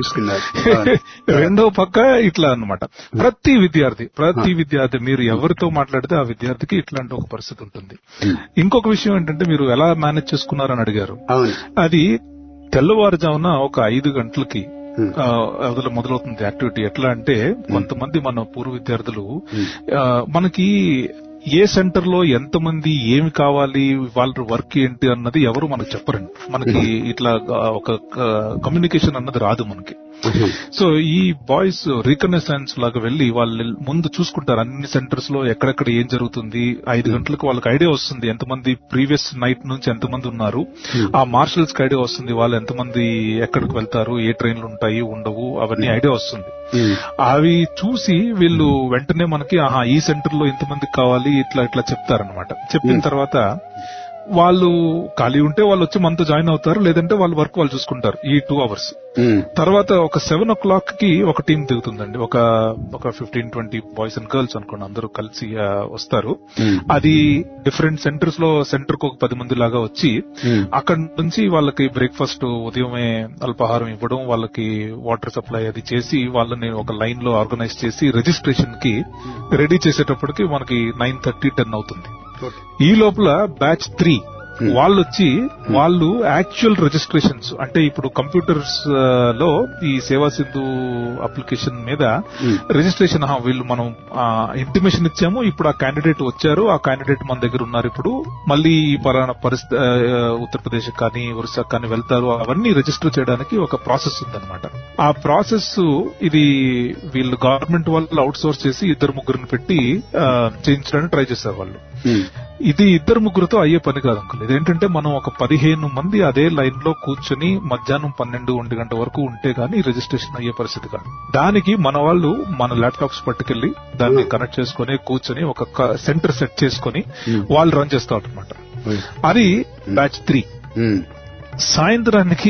రెండో పక్క ఇట్లా అన్నమాట. ప్రతి విద్యార్థి ప్రతి విద్యార్థి మీరు ఎవరితో మాట్లాడితే ఆ విద్యార్థికి ఇట్లాంటి ఒక పరిస్థితి ఉంటుంది. ఇంకొక విషయం ఏంటంటే మీరు ఎలా మేనేజ్ చేసుకున్నారని అడిగారు. అది తెల్లవారుజామున ఒక ఐదు గంటలకి మొదలవుతుంది యాక్టివిటీ. ఎట్లా అంటే కొంతమంది మన పూర్వ విద్యార్థులు మనకి ఏ సెంటర్ లో ఎంతమంది ఏమి కావాలి, వాళ్ళ వర్క్ ఏంటి అన్నది ఎవరు మనకు చెప్పరండి. మనకి ఇట్లా ఒక కమ్యూనికేషన్ అన్నది రాదు మనకి. సో ఈ బాయ్స్ రీకనెసెన్స్ లాగా వెళ్లి వాళ్ళు ముందు చూసుకుంటారు అన్ని సెంటర్స్ లో ఎక్కడెక్కడ ఏం జరుగుతుంది. ఐదు గంటలకు వాళ్ళకి ఐడియా వస్తుంది ఎంతమంది ప్రీవియస్ నైట్ నుంచి ఎంతమంది ఉన్నారు. ఆ మార్షల్స్ కి ఐడియా వస్తుంది వాళ్ళు ఎంతమంది ఎక్కడికి వెళ్తారు, ఏ ట్రైన్లు ఉంటాయి ఉండవు, అవన్నీ ఐడియా వస్తుంది. అవి చూసి వీళ్ళు వెంటనే మనకి ఆహా ఈ సెంటర్ లో ఇంతమందికి కావాలి ఇట్లా ఇట్లా చెప్తారనమాట. చెప్పిన తర్వాత వాళ్ళు ఖాళీ ఉంటే వాళ్ళు వచ్చి మనతో జాయిన్ అవుతారు, లేదంటే వాళ్ళ వర్క్ వాళ్ళు చూసుకుంటారు ఈ టూ అవర్స్. తర్వాత ఒక సెవెన్ ఓ క్లాక్ కి ఒక టీం దిగుతుందండి. ఒక ఒక fifteen twenty boys and girls అనుకోండి, అందరూ కలిసి వస్తారు. అది డిఫరెంట్ సెంటర్స్ లో సెంటర్ కు ఒక పది మంది లాగా వచ్చి అక్కడ నుంచి వాళ్ళకి బ్రేక్ఫాస్ట్ ఉదయమే అల్పాహారం ఇవ్వడం, వాళ్ళకి వాటర్ సప్లై అది చేసి వాళ్ళని ఒక లైన్ లో ఆర్గనైజ్ చేసి రిజిస్ట్రేషన్ కి రెడీ చేసేటప్పటికి మనకి నైన్ థర్టీ టెన్ అవుతుంది. ఈ లోపల బ్యాచ్ త్రీ వాళ్ళు వచ్చి వాళ్ళు యాక్చువల్ రిజిస్ట్రేషన్స్ అంటే ఇప్పుడు కంప్యూటర్స్ లో ఈ సేవా సింధు అప్లికేషన్ మీద రిజిస్ట్రేషన్ వీళ్ళు మనం ఇంటిమేషన్ ఇచ్చాము, ఇప్పుడు ఆ క్యాండిడేట్ వచ్చారు, ఆ క్యాండిడేట్ మన దగ్గర ఉన్నారు, ఇప్పుడు మళ్ళీ ఈ పలానా పరిస్థితి ఉత్తరప్రదేశ్ కానీ ఒరిస్సా కానీ వెళ్తారు, అవన్నీ రిజిస్టర్ చేయడానికి ఒక ప్రాసెస్ ఉందన్నమాట. ఆ ప్రాసెస్ ఇది వీళ్ళు గవర్నమెంట్ వాళ్ళు అవుట్ సోర్స్ చేసి ఇద్దరు ముగ్గురిని పెట్టి చేయించడానికి ట్రై చేశారు వాళ్ళు. ఇది ఇద్దరు ముగ్గురుతో అయ్యే పని కాదు అంకుల్. ఇదేంటంటే మనం ఒక పదిహేను మంది అదే లైన్ లో కూర్చొని మధ్యాహ్నం పన్నెండు ఒంటి గంట వరకు ఉంటే గానీ రిజిస్ట్రేషన్ అయ్యే పరిస్థితి కాదు. దానికి మన వాళ్ళు మన ల్యాప్టాప్స్ పట్టుకెళ్లి దాన్ని కనెక్ట్ చేసుకుని కూర్చొని ఒక సెంటర్ సెట్ చేసుకుని వాళ్ళు రన్ చేస్తారు అనమాట. అది బ్యాచ్ త్రీ. సాయంత్రానికి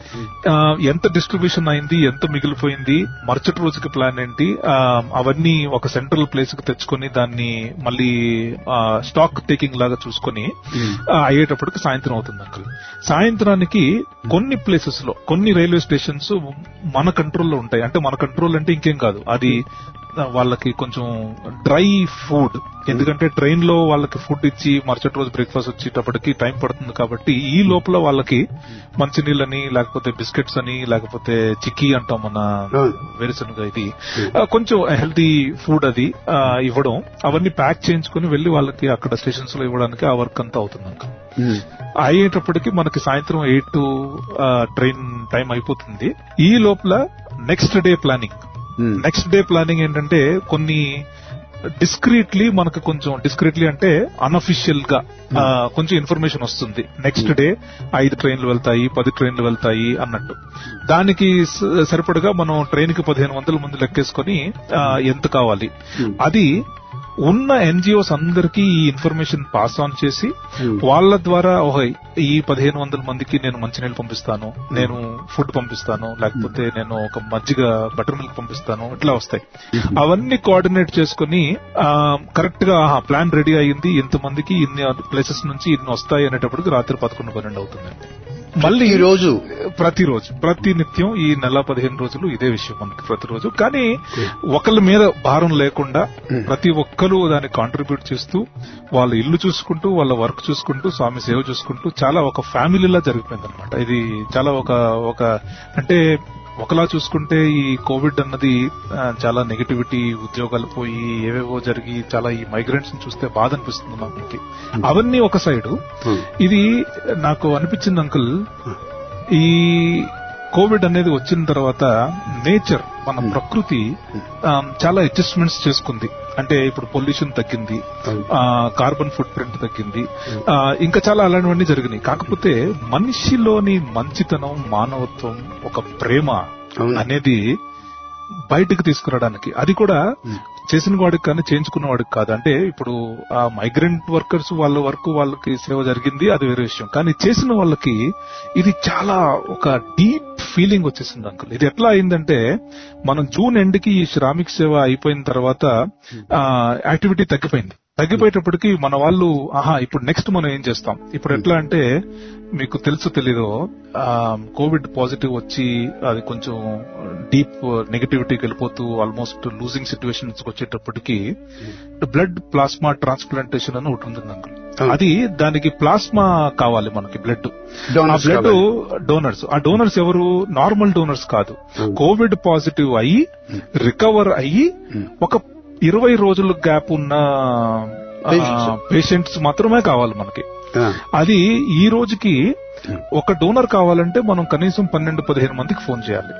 ఎంత డిస్ట్రిబ్యూషన్ అయింది, ఎంత మిగిలిపోయింది, మరుసటి రోజుకి ప్లాన్ ఏంటి, అవన్నీ ఒక సెంట్రల్ ప్లేస్ కి తెచ్చుకొని దాన్ని మళ్ళీ స్టాక్ టేకింగ్ లాగా చూసుకొని అయ్యేటప్పటికి సాయంత్రం అవుతుంది అంకుల్. సాయంత్రానికి కొన్ని ప్లేసెస్ లో కొన్ని రైల్వే స్టేషన్స్ మన కంట్రోల్లో ఉంటాయి. అంటే మన కంట్రోల్ అంటే ఇంకేం కాదు, అది వాళ్ళకి కొంచెం డ్రై ఫుడ్, ఎందుకంటే ట్రైన్ లో వాళ్ళకి ఫుడ్ ఇచ్చి మరుసటి రోజు బ్రేక్ఫాస్ట్ వచ్చేటప్పటికి టైం పడుతుంది కాబట్టి ఈ లోపల వాళ్ళకి మంచినీళ్ళని లేకపోతే బిస్కెట్స్ అని లేకపోతే చిక్కీ అంటాం మన వేరుశనగ, ఇది కొంచెం హెల్తీ ఫుడ్ అది ఇవ్వడం, అవన్నీ ప్యాక్ చేయించుకుని వెళ్లి వాళ్ళకి అక్కడ స్టేషన్స్ లో ఇవ్వడానికి ఆ వర్క్ అంతా అవుతుంది. అయ్యేటప్పటికి మనకి సాయంత్రం ఎయిట్ టు ట్రైన్ టైం అయిపోతుంది. ఈ లోపల next day planning next day planning ఏంటంటే కొన్ని డిస్క్రీట్లీ మనకు కొంచెం డిస్క్రీట్లీ అంటే అన్అఫిషియల్ గా కొంచెం ఇన్ఫర్మేషన్ వస్తుంది. నెక్స్ట్ డే ఐదు ట్రైన్లు వెళ్తాయి, పది ట్రైన్లు వెళ్తాయి అన్నట్టు. దానికి సరిపడగా మనం ట్రైన్ కి పదిహేను వందల మంది లెక్కేసుకుని ఎంత కావాలి అది ఉన్న ఎన్జిఓస్ అందరికీ ఈ ఇన్ఫర్మేషన్ పాస్ ఆన్ చేసి వాళ్ళ ద్వారా ఓహో ఈ పదిహేను వందల మందికి నేను మంచినీళ్ళు పంపిస్తాను, నేను ఫుడ్ పంపిస్తాను, లేకపోతే నేను ఒక మజ్జిగ బటర్ మిల్క్ పంపిస్తాను, ఇట్లా వస్తాయి. అవన్నీ కోఆర్డినేట్ చేసుకుని కరెక్ట్ గా ప్లాన్ రెడీ అయ్యింది, ఇంతమందికి ఇన్ని ప్లేసెస్ నుంచి ఇన్ని వస్తాయి అనేటప్పటికి రాత్రి పదకొండు పన్నెండు అవుతుందండి. మళ్ళీ ఈ రోజు ప్రతిరోజు ప్రతి నిత్యం ఈ నెల పదిహేను రోజులు ఇదే విషయం మనకి ప్రతిరోజు. కానీ ఒకళ్ళ మీద భారం లేకుండా ప్రతి ఒక్కరు దాన్ని కాంట్రిబ్యూట్ చేస్తూ వాళ్ళ ఇల్లు చూసుకుంటూ వాళ్ళ వర్క్ చూసుకుంటూ స్వామి సేవ చూసుకుంటూ చాలా ఒక ఫ్యామిలీలా జరిగిపోయింది అనమాట. ఇది చాలా ఒక ఒక అంటే ఒకలా చూసుకుంటే ఈ కోవిడ్ అన్నది చాలా నెగటివిటీ, ఉద్యోగాలు పోయి ఏవేవో జరిగి చాలా ఈ మైగ్రెంట్స్ ని చూస్తే బాధ అనిపిస్తుంది మనకి. అవన్నీ ఒక సైడు. ఇది నాకు అనిపించింది అంకుల్, ఈ కోవిడ్ అనేది వచ్చిన తర్వాత నేచర్ మన ప్రకృతి చాలా అడ్జస్ట్మెంట్స్ చేసుకుంది. అంటే ఇప్పుడు పొల్యూషన్ తగ్గింది, కార్బన్ ఫుట్ ప్రింట్ తగ్గింది, ఇంకా చాలా అలాంటివన్నీ జరిగినాయి. కాకపోతే మనిషిలోని మంచితనం, మానవత్వం, ఒక ప్రేమ అనేది బయటకు తీసుకురావడానికి, అది కూడా చేసిన వాడికి కానీ చేయించుకున్న వాడికి కాదు. అంటే ఇప్పుడు ఆ మైగ్రెంట్ వర్కర్స్ వాళ్ళ వరకు వాళ్ళకి సేవ జరిగింది, అది వేరే విషయం. కానీ చేసిన వాళ్ళకి ఇది చాలా ఒక డీప్ ఫీలింగ్ వచ్చేసింది అంకుల్. ఇది ఎట్లా అయిందంటే మనం జూన్ ఎండ్ కి ఈ శ్రామిక్ సేవ అయిపోయిన తర్వాత యాక్టివిటీ తగ్గిపోయింది. తగ్గిపోయేటప్పటికి మన వాళ్ళు ఆహా ఇప్పుడు నెక్స్ట్ మనం ఏం చేస్తాం, ఇప్పుడు ఎట్లా అంటే మీకు తెలుసు తెలీదో కోవిడ్ పాజిటివ్ వచ్చి అది కొంచెం డీప్ నెగటివిటీకి వెళ్ళిపోతూ ఆల్మోస్ట్ లూజింగ్ సిచ్యువేషన్స్ వచ్చేటప్పటికి బ్లడ్ ప్లాస్మా ట్రాన్స్ప్లాంటేషన్ అని ఒకటి ఉంటుంది అంకుల్. అది దానికి ప్లాస్మా కావాలి మనకి, బ్లడ్ ఆ బ్లడ్ డోనర్స్. ఆ డోనర్స్ ఎవరు? నార్మల్ డోనర్స్ కాదు, కోవిడ్ పాజిటివ్ అయ్యి రికవర్ అయ్యి ఒక ఇరవై రోజుల గ్యాప్ ఉన్న పేషెంట్స్ మాత్రమే కావాలి మనకి. అది ఈ రోజుకి ఒక డోనర్ కావాలంటే మనం కనీసం పన్నెండు పదిహేను మందికి ఫోన్ చేయాలి.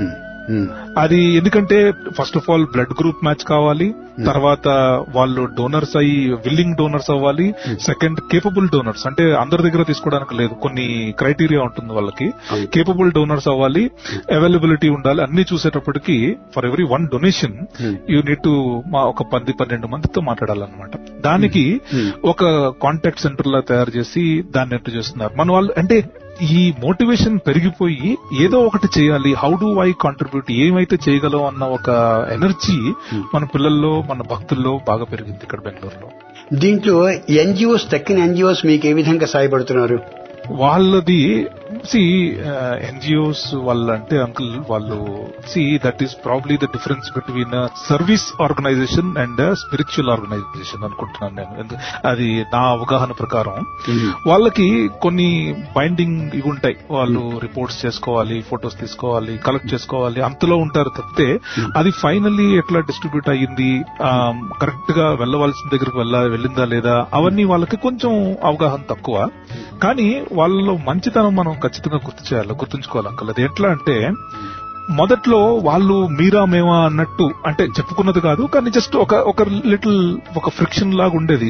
అది ఎందుకంటే first of all blood group match కావాలి, తర్వాత వాళ్ళు డోనర్స్ అయ్యి విల్లింగ్ డోనర్స్ అవ్వాలి, సెకండ్ కేపబుల్ డోనర్స్ అంటే అందరి దగ్గర తీసుకోవడానికి లేదు, కొన్ని క్రైటీరియా ఉంటుంది వాళ్ళకి, కేపబుల్ డోనర్స్ అవ్వాలి, అవైలబిలిటీ ఉండాలి. అన్ని చూసేటప్పటికి for every one donation you need to ఒక పది పన్నెండు మందితో మాట్లాడాలన్నమాట. దానికి ఒక కాంటాక్ట్ సెంటర్ లా తయారు చేసి దాన్ని ఎట్టు చేస్తున్నారు మన వాళ్ళు. అంటే ఈ మోటివేషన్ పెరిగిపోయి ఏదో ఒకటి చేయాలి, హౌ డు ఐ కాంట్రిబ్యూట్, ఏమైతే చేయగలం అన్న ఒక ఎనర్జీ మన పిల్లల్లో మన భక్తుల్లో బాగా పెరిగింది ఇక్కడ బెంగళూరులో. దీంట్లో ఎన్జిఓస్ తక్కిన ఎన్జిఓస్ మీకు ఏ విధంగా సహాయపడుతున్నారు? వాళ్ళది సి ఎన్జిఓస్ వాళ్ళ అంటే అంకుల్ వాళ్ళు see that is probably the difference between service organisation and spiritual organisation అనుకుంటున్నాను నేను. అది నా అవగాహన ప్రకారం వాళ్ళకి కొన్ని బైండింగ్ ఇవి ఉంటాయి, వాళ్ళు రిపోర్ట్స్ చేసుకోవాలి, ఫొటోస్ తీసుకోవాలి, కలెక్ట్ చేసుకోవాలి, అంతలో ఉంటారు తప్పితే అది ఫైనల్లీ ఎట్లా డిస్ట్రిబ్యూట్ అయ్యింది, కరెక్ట్ గా వెళ్లవలసిన దగ్గరకు వెళ్ళ వెళ్ళిందా లేదా అవన్నీ వాళ్ళకి కొంచెం అవగాహన తక్కువ. కానీ వాళ్ళలో మంచితనం మనం ఖచ్చితంగా గుర్తు చేయాలి, గుర్తుంచుకోవాలి అంకల్. అది ఎట్లా అంటే మొదట్లో వాళ్ళు మీరా మేమా అన్నట్టు అంటే చెప్పుకున్నది కాదు, కానీ జస్ట్ ఒక ఒక లిటిల్ ఒక ఫ్రిక్షన్ లాగా ఉండేది,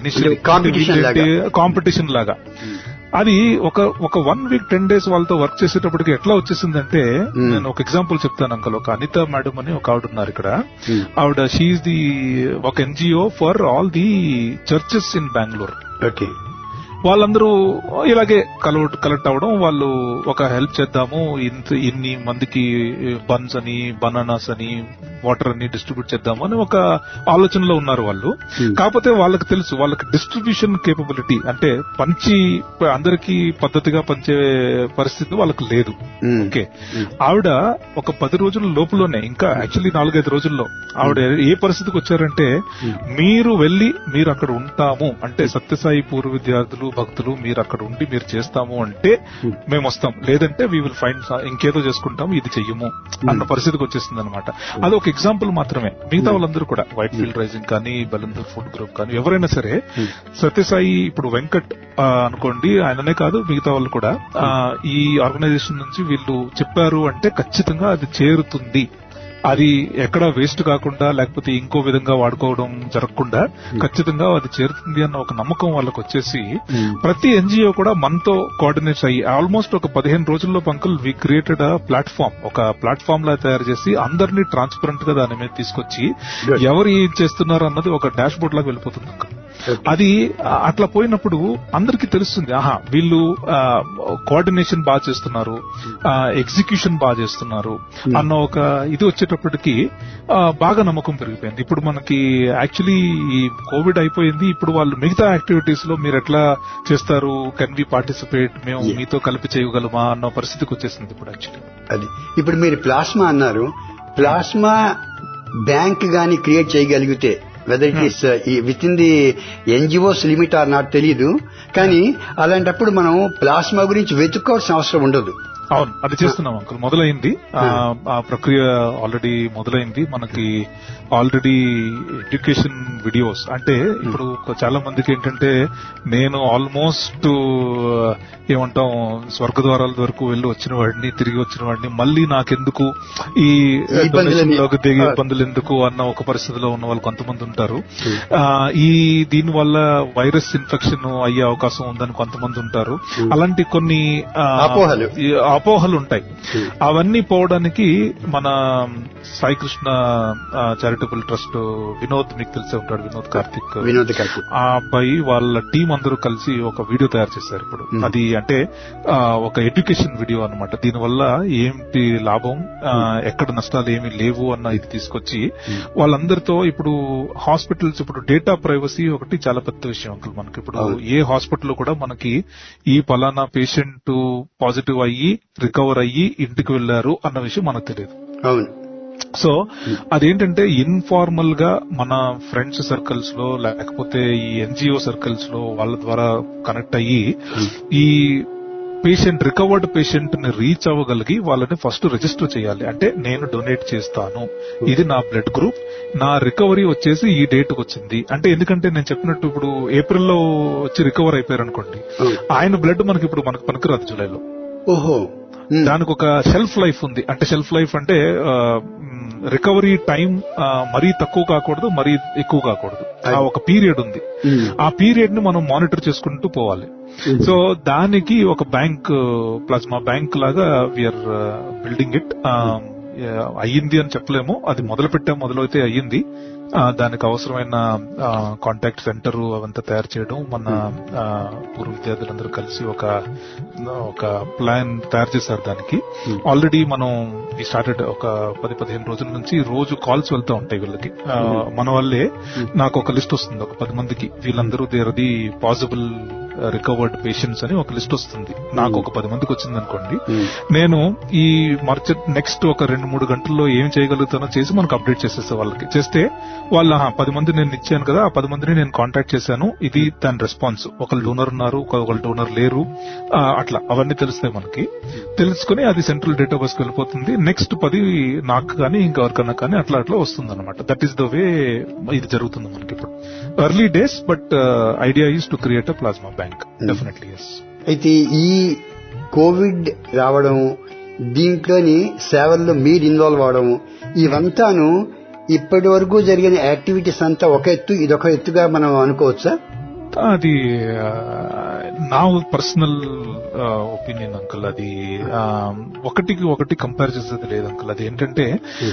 కాంపిటీషన్ లాగా. అది ఒక ఒక వన్ వీక్ టెన్ డేస్ వాళ్ళతో వర్క్ చేసేటప్పటికి ఎట్లా వచ్చేసిందంటే, నేను ఒక ఎగ్జాంపుల్ చెప్తాను అంకల్. ఒక అనిత మేడం అని ఒక ఆవిడ ఉన్నారు ఇక్కడ. ఆవిడ షీఈ్ ది ఒక NGO for all the churches in Bengaluru. Okay. వాళ్ళందరూ ఇలాగే కలెక్ట్ కలెక్ట్ అవడం, వాళ్ళు ఒక హెల్ప్ చేద్దాము, ఇంత ఇన్ని మందికి బన్స్ అని బనానాస్ అని వాటర్ అని డిస్ట్రిబ్యూట్ చేద్దాము అని ఒక ఆలోచనలో ఉన్నారు వాళ్ళు. కాకపోతే వాళ్ళకి తెలుసు వాళ్ళకి డిస్ట్రిబ్యూషన్ కేపబిలిటీ అంటే పంచి అందరికీ పద్ధతిగా పంచే పరిస్థితి వాళ్ళకి లేదు. ఓకే. ఆవిడ ఒక పది రోజుల లోపులోనే, ఇంకా యాక్చువల్లీ నాలుగైదు రోజుల్లో ఆవిడ ఏ పరిస్థితికి వచ్చారంటే, మీరు వెళ్లి మీరు అక్కడ ఉంటాము అంటే సత్యసాయి పూర్వ విద్యార్థులు భక్తులు మీరు అక్కడ ఉండి మీరు చేస్తాము అంటే మేము వస్తాం, లేదంటే వీ విల్ ఫైండ్ ఇంకేదో చేసుకుంటాము, ఇది చెయ్యము అన్న పరిస్థితికి వచ్చేసింది అనమాట. అది ఒక ఎగ్జాంపుల్ మాత్రమే. మిగతా వాళ్ళందరూ కూడా వైట్ ఫీల్డ్ రైజింగ్ కానీ బలందూర్ ఫుడ్ గ్రూప్ కానీ ఎవరైనా సరే సత్యసాయి ఇప్పుడు వెంకట్ అనుకోండి, ఆయననే కాదు మిగతా వాళ్ళు కూడా ఈ ఆర్గనైజేషన్ నుంచి వీళ్ళు చెప్పారు అంటే ఖచ్చితంగా అది చేరుతుంది. అది ఎక్కడ వేస్ట్ కాకుండా లేకపోతే ఇంకో విధంగా వాడుకోవడం జరగకుండా ఖచ్చితంగా అది చేరుతుంది అన్న ఒక నమ్మకం వాళ్ళకి వచ్చేసి ప్రతి ఎన్జిఓ కూడా మనతో కోఆర్డినేట్ అయ్యి ఆల్మోస్ట్ ఒక పదిహేను రోజుల్లో పంకల్ వి క్రియేటెడ్ అ ప్లాట్ఫామ్, ఒక ప్లాట్ఫామ్ లా తయారు చేసి అందరినీ ట్రాన్స్పరెంట్ గా దాని మీద తీసుకొచ్చి ఎవరు ఏం చేస్తున్నారు అన్నది ఒక డాష్ బోర్డ్ లాగా వెళ్ళిపోతుంది అంకల్. అది అట్లా పోయినప్పుడు అందరికీ తెలుస్తుంది, ఆహా వీళ్ళు కోఆర్డినేషన్ బాగా చేస్తున్నారు, ఎగ్జిక్యూషన్ బాగా చేస్తున్నారు అన్న ఒక ఇది వచ్చేటప్పటికి బాగా నమ్మకం పెరిగిపోయింది. ఇప్పుడు మనకి యాక్చువల్లీ ఈ కోవిడ్ అయిపోయింది, ఇప్పుడు వాళ్ళు మిగతా యాక్టివిటీస్ లో మీరు ఎట్లా చేస్తారు, కెన్ వి పార్టిసిపేట్, మేము మీతో కలిపి చేయగలమా అన్న పరిస్థితికి వచ్చేసింది ఇప్పుడు యాక్చువల్లీ. అది ఇప్పుడు మీరు ప్లాస్మా అన్నారు, ప్లాస్మా బ్యాంక్ గాని క్రియేట్ చేయగలిగితే whether it is within the NGOs limit or not తెలియదు, కానీ అలాంటప్పుడు మనం ప్లాస్మా గురించి వెతుక్కోవాల్సిన అవసరం ఉండదు. అవును, అది చేస్తున్నాం అంకుల్. మొదలైంది ఆ ప్రక్రియ, ఆల్రెడీ మొదలైంది. మనకి ఆల్రెడీ ఎడ్యుకేషన్ వీడియోస్ అంటే ఇప్పుడు చాలా మందికి ఏంటంటే, నేను ఆల్మోస్ట్ ఏమంటాం స్వర్గద్వారాల వరకు వెళ్లి వచ్చిన వాడిని, తిరిగి వచ్చిన వాడిని, మళ్ళీ నాకెందుకు ఈ డొనేషన్లోకి దిగే ఇబ్బందులు ఎందుకు అన్న ఒక పరిస్థితిలో ఉన్న వాళ్ళు కొంతమంది ఉంటారు. ఈ దీని వల్ల వైరస్ ఇన్ఫెక్షన్ అయ్యే అవకాశం ఉందని కొంతమంది ఉంటారు. అలాంటి కొన్ని అపోహలు అపోహలు ఉంటాయి. అవన్నీ పోవడానికి మన సాయి కృష్ణ చారిటబుల్ ట్రస్ట్ వినోద్, మీకు తెలిసే ఉంటాడు వినోద్ కార్తిక్, వినోద్ కార్తిక్ ఆ అబ్బాయి వాళ్ళ టీం అందరూ కలిసి ఒక వీడియో తయారు చేశారు ఇప్పుడు. అది అంటే ఒక ఎడ్యుకేషన్ వీడియో అన్నమాట. దీనివల్ల ఏంటి లాభం, ఎక్కడ నష్టాలు ఏమి లేవు అన్న ఇది తీసుకొచ్చి వాళ్ళందరితో ఇప్పుడు హాస్పిటల్స్, ఇప్పుడు డేటా ప్రైవసీ ఒకటి చాలా పెద్ద విషయం అంకుల్ మనకి. ఇప్పుడు ఏ హాస్పిటల్ కూడా మనకి ఈ పలానా పేషెంట్ పాజిటివ్ అయ్యి రికవర్ అయ్యి ఇంటికి వెళ్లారు అన్న విషయం మనకు తెలియదు. అవును. సో అదేంటంటే ఇన్ఫార్మల్ గా మన ఫ్రెండ్స్ సర్కిల్స్ లో లేకపోతే ఈ ఎన్జిఓ సర్కిల్స్ లో వాళ్ళ ద్వారా కనెక్ట్ అయ్యి ఈ పేషెంట్ రికవర్డ్ పేషెంట్ ని రీచ్ అవ్వగలిగి వాళ్ళని ఫస్ట్ రిజిస్టర్ చేయాలి. అంటే నేను డొనేట్ చేస్తాను, ఇది నా బ్లడ్ గ్రూప్, నా రికవరీ వచ్చేసి ఈ డేట్ వచ్చింది అంటే. ఎందుకంటే నేను చెప్పినట్టు ఇప్పుడు ఏప్రిల్లో వచ్చి రికవర్ అయిపోయారు అనుకోండి, ఆయన బ్లడ్ మనకి ఇప్పుడు మనకు పనికిరాదు జూలైలో. ఓహో, దానికి ఒక షెల్ఫ్ లైఫ్ ఉంది. అంటే షెల్ఫ్ లైఫ్ అంటే రికవరీ టైం మరీ తక్కువ కాకూడదు, మరీ ఎక్కువ కాకూడదు. ఆ ఒక పీరియడ్ ఉంది. ఆ పీరియడ్ ని మనం మానిటర్ చేసుకుంటూ పోవాలి. సో దానికి ఒక బ్యాంక్, ప్లాస్మా బ్యాంక్ లాగా వీఆర్ బిల్డింగ్ ఇట్. అయ్యింది అని చెప్పలేము, అది మొదలు పెట్టాం, మొదలైతే అయ్యింది. దానికి అవసరమైన కాంటాక్ట్ సెంటర్ అవంతా తయారు చేయడం, మన పూర్వ విద్యార్థులందరూ కలిసి ఒక ఒక ప్లాన్ తయారు చేశారు. దానికి ఆల్రెడీ మనం ఈ స్టార్టెడ్ ఒక పది పదిహేను రోజుల నుంచి రోజు కాల్స్ వెళ్తూ ఉంటాయి వీళ్ళకి. మన వల్లే నాకు ఒక లిస్ట్ వస్తుంది, ఒక పది మందికి, వీళ్ళందరూ there the possible recovered patients అని ఒక లిస్ట్ వస్తుంది. నాకు ఒక పది మందికి వచ్చింది అనుకోండి, నేను ఈ మర్చి నెక్స్ట్ ఒక రెండు మూడు గంటల్లో ఏం చేయగలుగుతానో చేసి మనకు అప్డేట్ చేసేస్తే వాళ్ళకి చేస్తే వాళ్ళ పది మంది నేను ఇచ్చాను కదా, ఆ పది మందిని నేను కాంటాక్ట్ చేశాను, ఇది దాని రెస్పాన్స్. ఒకళ్ళు డోనర్ ఉన్నారు, ఒకళ్ళు డోనర్ లేరు, అట్లా అవన్నీ తెలుస్తాయి మనకి. తెలుసుకుని అది సెంట్రల్ డేటాబేస్ కి వెళ్ళిపోతుంది. నెక్స్ట్ పది నాకు కానీ ఇంకెవరికన్నా కానీ అట్లా అట్లా వస్తుంది అనమాట. దట్ ఈస్ ద వే ఇది జరుగుతుంది మనకి ఇప్పుడు. Early days, but idea is to create a plasma bank. Definitely yes. అయితే ఈ కోవిడ్ రావడం, దీంట్లోని సేవల్లో మీరు ఇన్వాల్వ్ అవడం, ఇవంతాను ఇప్పటి వరకు జరిగిన యాక్టివిటీస్ అంతా ఒక ఎత్తు, ఇదొక ఎత్తుగా మనం అనుకోవచ్చా? అది నా పర్సనల్ ఒపీనియన్ అంకుల్. అది ఒకటికి ఒకటి కంపేర్ చేసేది లేదు అంకుల్. అది ఏంటంటే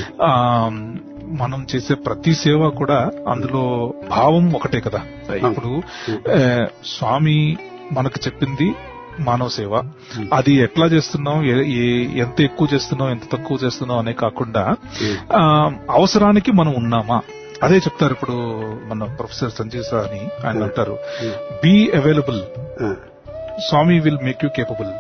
మనం చేసే ప్రతి సేవ కూడా అందులో భావం ఒకటే కదా. ఇప్పుడు స్వామి మనకు చెప్పింది మానవ సేవ, అది ఎట్లా చేస్తున్నాం, ఎంత ఎక్కువ చేస్తున్నాం, ఎంత తక్కువ చేస్తున్నాం అనే కాకుండా అవసరానికి మనం ఉన్నామా అదే చెప్తారు. ఇప్పుడు మన ప్రొఫెసర్ సంజీవ్ సార్ అని ఆయన అంటారు, be available, Swami will make you capable.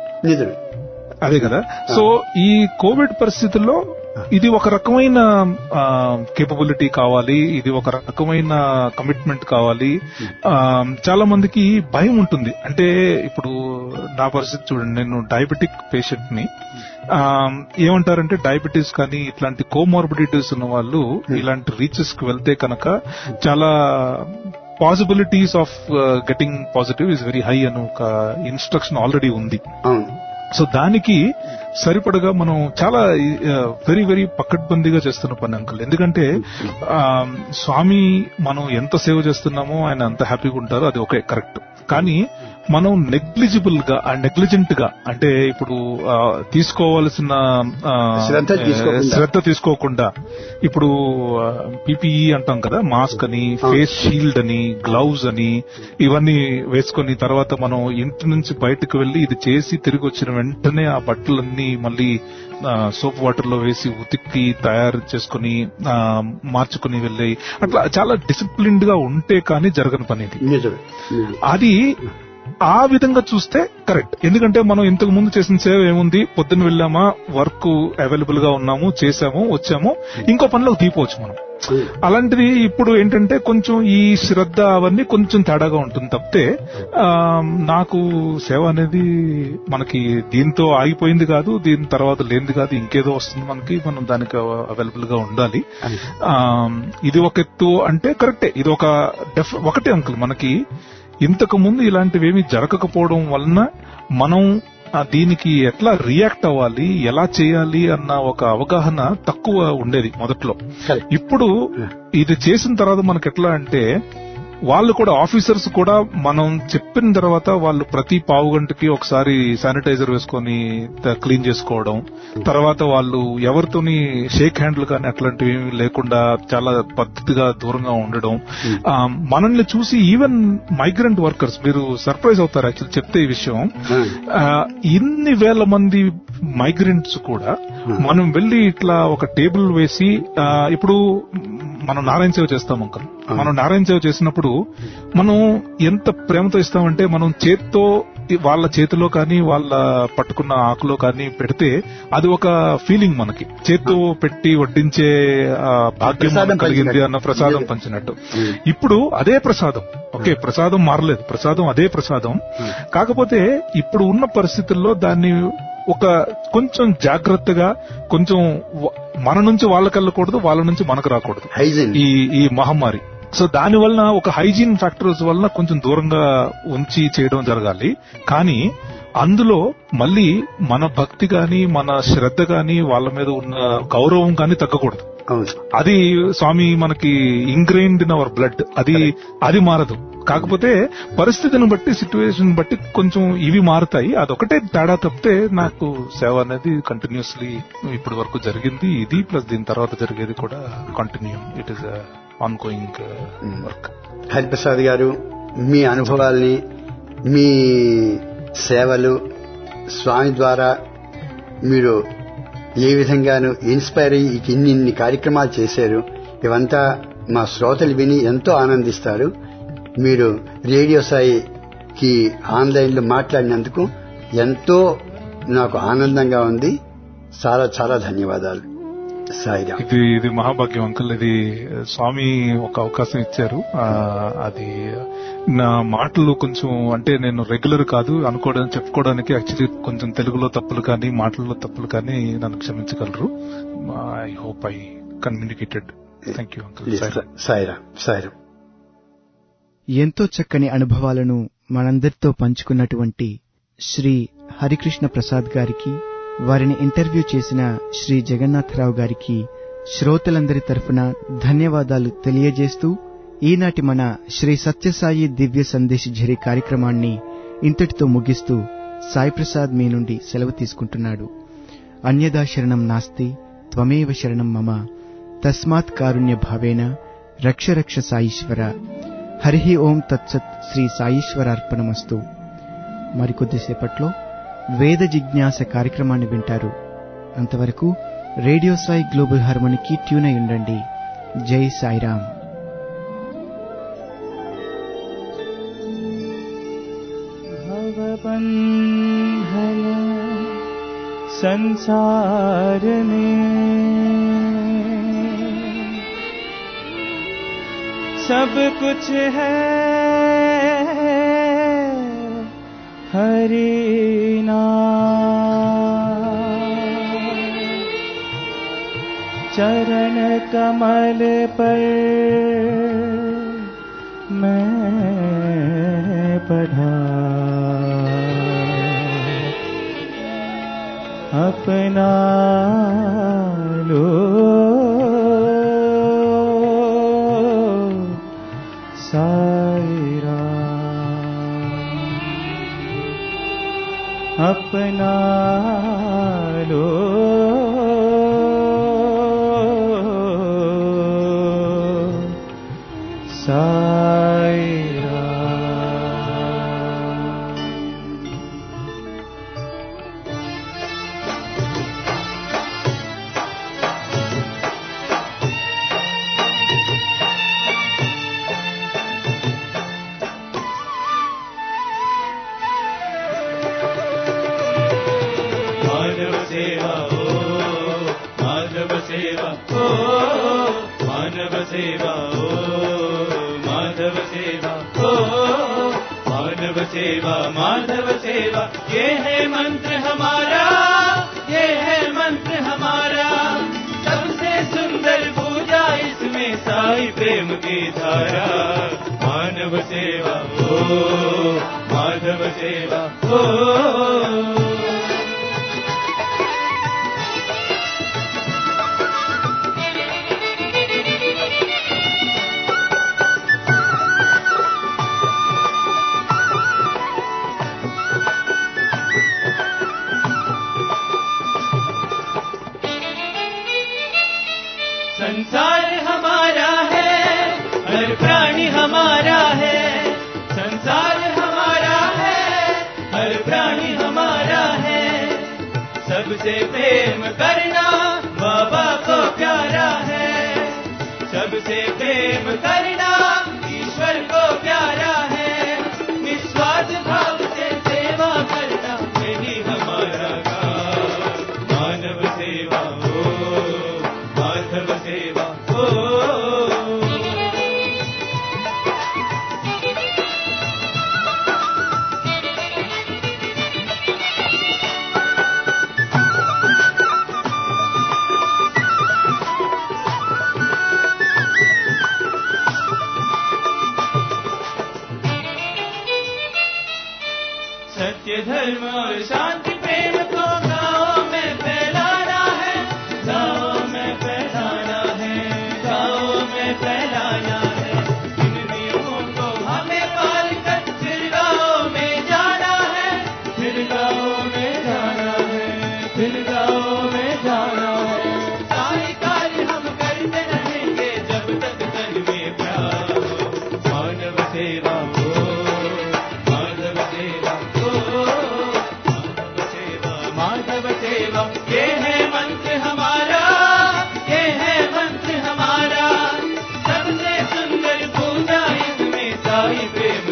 అదే కదా. సో ఈ కోవిడ్ పరిస్థితుల్లో ఇది ఒక రకమైన కేపబిలిటీ కావాలి, ఇది ఒక రకమైన కమిట్మెంట్ కావాలి. చాలా మందికి భయం ఉంటుంది. అంటే ఇప్పుడు నా పరిస్థితి చూడండి, నేను డయాబెటిక్ పేషెంట్ ని. ఏమంటారంటే డయాబెటీస్ కానీ ఇట్లాంటి కోమార్బిడిటీస్ ఉన్న వాళ్ళు ఇలాంటి రీచెస్ కి వెళ్తే కనుక చాలా possibilities of getting positive is very high అని ఒక ఇన్స్ట్రక్షన్ ఆల్రెడీ ఉంది. సో దానికి సరిపడగా మనం చాలా వెరీ వెరీ పకడ్బందీగా చేస్తున్న పని అంకుల్. ఎందుకంటే స్వామి మనం ఎంత సేవ చేస్తున్నామో ఆయన అంత హ్యాపీగా ఉంటారో, అది ఓకే కరెక్ట్. కానీ మనం నెగ్లిజిబుల్ గా, నెగ్లిజెంట్ గా, అంటే ఇప్పుడు తీసుకోవాల్సిన శ్రద్ధ తీసుకోకుండా, ఇప్పుడు పీపీఈ అంటాం కదా, మాస్క్ అని, ఫేస్ షీల్డ్ అని, గ్లౌజ్ అని, ఇవన్నీ వేసుకుని తర్వాత మనం ఇంటి నుంచి బయటకు వెళ్లి ఇది చేసి తిరిగి వచ్చిన వెంటనే ఆ బట్టలన్నీ మళ్ళీ సోప్ వాటర్ లో వేసి ఉతికి తయారు చేసుకుని మార్చుకుని వెళ్ళి, అట్లా చాలా డిసిప్లిన్డ్ గా ఉంటే కానీ జరగని పని ఇది. అది ఆ విధంగా చూస్తే కరెక్ట్. ఎందుకంటే మనం ఇంతకు ముందు చేసిన సేవ ఏముంది, పొద్దున్న వెళ్ళామా, వర్క్ అవైలబుల్ గా ఉన్నాము, చేసాము, వచ్చాము, ఇంకో పనిలోకి తీపోవచ్చు మనం. అలాంటిది ఇప్పుడు ఏంటంటే కొంచెం ఈ శ్రద్ధ అవన్నీ కొంచెం తేడాగా ఉంటుంది తప్పితే నాకు సేవ అనేది మనకి దీంతో ఆగిపోయింది కాదు, దీని తర్వాత లేనిది కాదు, ఇంకేదో వస్తుంది మనకి, మనం దానికి అవైలబుల్ గా ఉండాలి. ఇది ఒక ఎత్తు అంటే కరెక్టే. ఇది ఒక ఒకటే అంకుల్, మనకి ఇంతకు ముందు ఇలాంటివేమీ జరగకపోవడం వలన మనం దీనికి ఎట్లా రియాక్ట్ అవ్వాలి, ఎలా చేయాలి అన్న ఒక అవగాహన తక్కువ ఉండేది మొదట్లో. ఇప్పుడు ఇది చేసిన తర్వాత మనకి ఎట్లా అంటే వాళ్ళు కూడా, ఆఫీసర్స్ కూడా మనం చెప్పిన తర్వాత వాళ్ళు ప్రతి పావు గంటకి ఒకసారి శానిటైజర్ వేసుకొని క్లీన్ చేసుకోవడం, తర్వాత వాళ్ళు ఎవరితోని షేక్ హ్యాండ్లు కానీ అట్లాంటివి లేకుండా చాలా పద్ధతిగా దూరంగా ఉండడం. మనల్ని చూసి ఈవెన్ మైగ్రెంట్ వర్కర్స్, మీరు సర్ప్రైజ్ అవుతారు యాక్చువల్లీ చెప్తే ఈ విషయం, ఇన్ని వేల మంది మైగ్రెంట్స్ కూడా మనం వెళ్లి ఇట్లా ఒక టేబుల్ వేసి, ఇప్పుడు మనం నారాయణ సేవ చేస్తాం అంకల్, మనం నారాయణ సేవ చేసినప్పుడు మనం ఎంత ప్రేమతో ఇస్తామంటే, మనం చేత్తో వాళ్ళ చేతిలో కానీ వాళ్ళ పట్టుకున్న ఆకులో కానీ పెడితే అది ఒక ఫీలింగ్ మనకి, చేత్తో పెట్టి వడ్డించే భాగ్యం కలిగింది అన్న ప్రసాదం పంచినట్టు. ఇప్పుడు అదే ప్రసాదం ఓకే, ప్రసాదం మారలేదు, ప్రసాదం అదే ప్రసాదం. కాకపోతే ఇప్పుడు ఉన్న పరిస్థితుల్లో దాన్ని ఒక కొంచెం జాగ్రత్తగా, కొంచెం మన నుంచి వాళ్ళకి వెళ్ళకూడదు, వాళ్ళ నుంచి మనకు రాకూడదు ఈ ఈ మహమ్మారి. సో దాని వలన ఒక హైజీన్ ఫ్యాక్టర్స్ వలన కొంచెం దూరంగా ఉంచి చేయడం జరగాలి. కానీ అందులో మళ్ళీ మన భక్తి గాని, మన శ్రద్ధ గాని, వాళ్ళ మీద ఉన్న గౌరవం గాని తగ్గకూడదు. అది స్వామి మనకి ఇంగ్రెయిన్డ్ ఇన్ అవర్ బ్లడ్, అది అది మారదు. కాకపోతే పరిస్థితిని బట్టి, సిచ్యువేషన్ బట్టి కొంచెం ఇవి మారుతాయి. అదొకటే తేడా తప్పితే నాకు సేవ అనేది కంటిన్యూస్లీ ఇప్పటి వరకు జరిగింది. ఇది ప్లస్ దీని తర్వాత జరిగేది కూడా continue. It is on going work. Hariprasad garu, మీ అనుభవాల్ని, మీ సేవలు, స్వామి ద్వారా మీరు ఏ విధంగానూ ఇన్స్పైర్ అయ్యి ఇన్ని ఇన్ని కార్యక్రమాలు చేశారు, ఇవంతా మా శ్రోతలు విని ఎంతో ఆనందిస్తారు. మీరు రేడియో సాయికి ఆన్లైన్ లో మాట్లాడినందుకు ఎంతో నాకు ఆనందంగా ఉంది. చాలా చాలా ధన్యవాదాలు. సాయిరామ్. ఇది ఇది మహాభాగ్యం అంకుల్. ఇది స్వామి ఒక అవకాశం ఇచ్చారు. అది నా మాటలు కొంచెం అంటే నేను రెగ్యులర్ కాదు అనుకోవడం, చెప్పుకోవడానికి యాక్చువల్లీ కొంచెం తెలుగులో తప్పులు కానీ, మాటల్లో తప్పులు కానీ నన్ను క్షమించగలరు. I hope I communicated. Thank you uncle. Sairam. Sairam. ఎంతో చక్కని అనుభవాలను మనందరితో పంచుకున్నటువంటి శ్రీ హరికృష్ణ ప్రసాద్ గారికి, వారిని ఇంటర్వ్యూ చేసిన శ్రీ జగన్నాథరావు గారికి శ్రోతలందరి తరఫున ధన్యవాదాలు తెలియజేస్తూ ఈనాటి మన శ్రీ సత్యసాయి దివ్య సందేశ్ ఝరి కార్యక్రమాన్ని ఇంతటితో ముగిస్తూ సాయి ప్రసాద్ మీ నుండి సెలవు తీసుకుంటున్నాడు. అన్యదా శరణం నాస్తి త్వమేవ శరణం మమ తస్మాత్ కారుణ్య భావేన రక్ష రక్ష సాయీశ్వర. హరి ఓం తత్సత్. శ్రీ సాయీశ్వరార్పణమస్తు. మరికొద్దిసేపట్లో వేద జిజ్ఞాస కార్యక్రమాన్ని వింటారు. అంతవరకు రేడియో సాయి గ్లోబల్ హార్మోనికి ట్యూన్ అయి ఉండండి. జై సాయిరామ్. भवबन्धन संसार में सब कुछ है हरि नाम। चरण कमल पर मैं पढ़ा अपना लो साई राम, अपना लो साई सेवा ओ माधव सेवा ओ मानव सेवा माधव सेवा, ये है मंत्र हमारा, ये है मंत्र हमारा। सबसे सुंदर पूजा इसमें साई प्रेम की धारा। मानव सेवा ओ माधव सेवा ओ संसार हमारा है, हर प्राणी हमारा है। संसार हमारा है, हर प्राणी हमारा है। सबसे प्रेम करना बाबा को प्यारा है। सबसे प्रेम करना ईश्वर को प्यारा है। निस्वार्थ भाव से सेवा करना यही हमारा काम। मानव सेवा हो माधव सेवा ओ सत्य धर्म और शांति प्रेम को गाँव में फैलाना है, गाँव में फैलाना है, गाँव में फैलाना है। इन नियमों को हमें पाल कर फिर गाँव में जाना है, फिर गाँव में जाना है, फिर गाँव में जाना है। सारे कार्य हम करते रहेंगे जब तक तन में प्यार हो। मानव सेवा हो, माधव सेवा हो, माधव सेवा, माधव सेवा, ये है मंत्र हमारा, ये है मंत्र हमारा। सबसे सुंदर पूजा इसमें साई प्रेम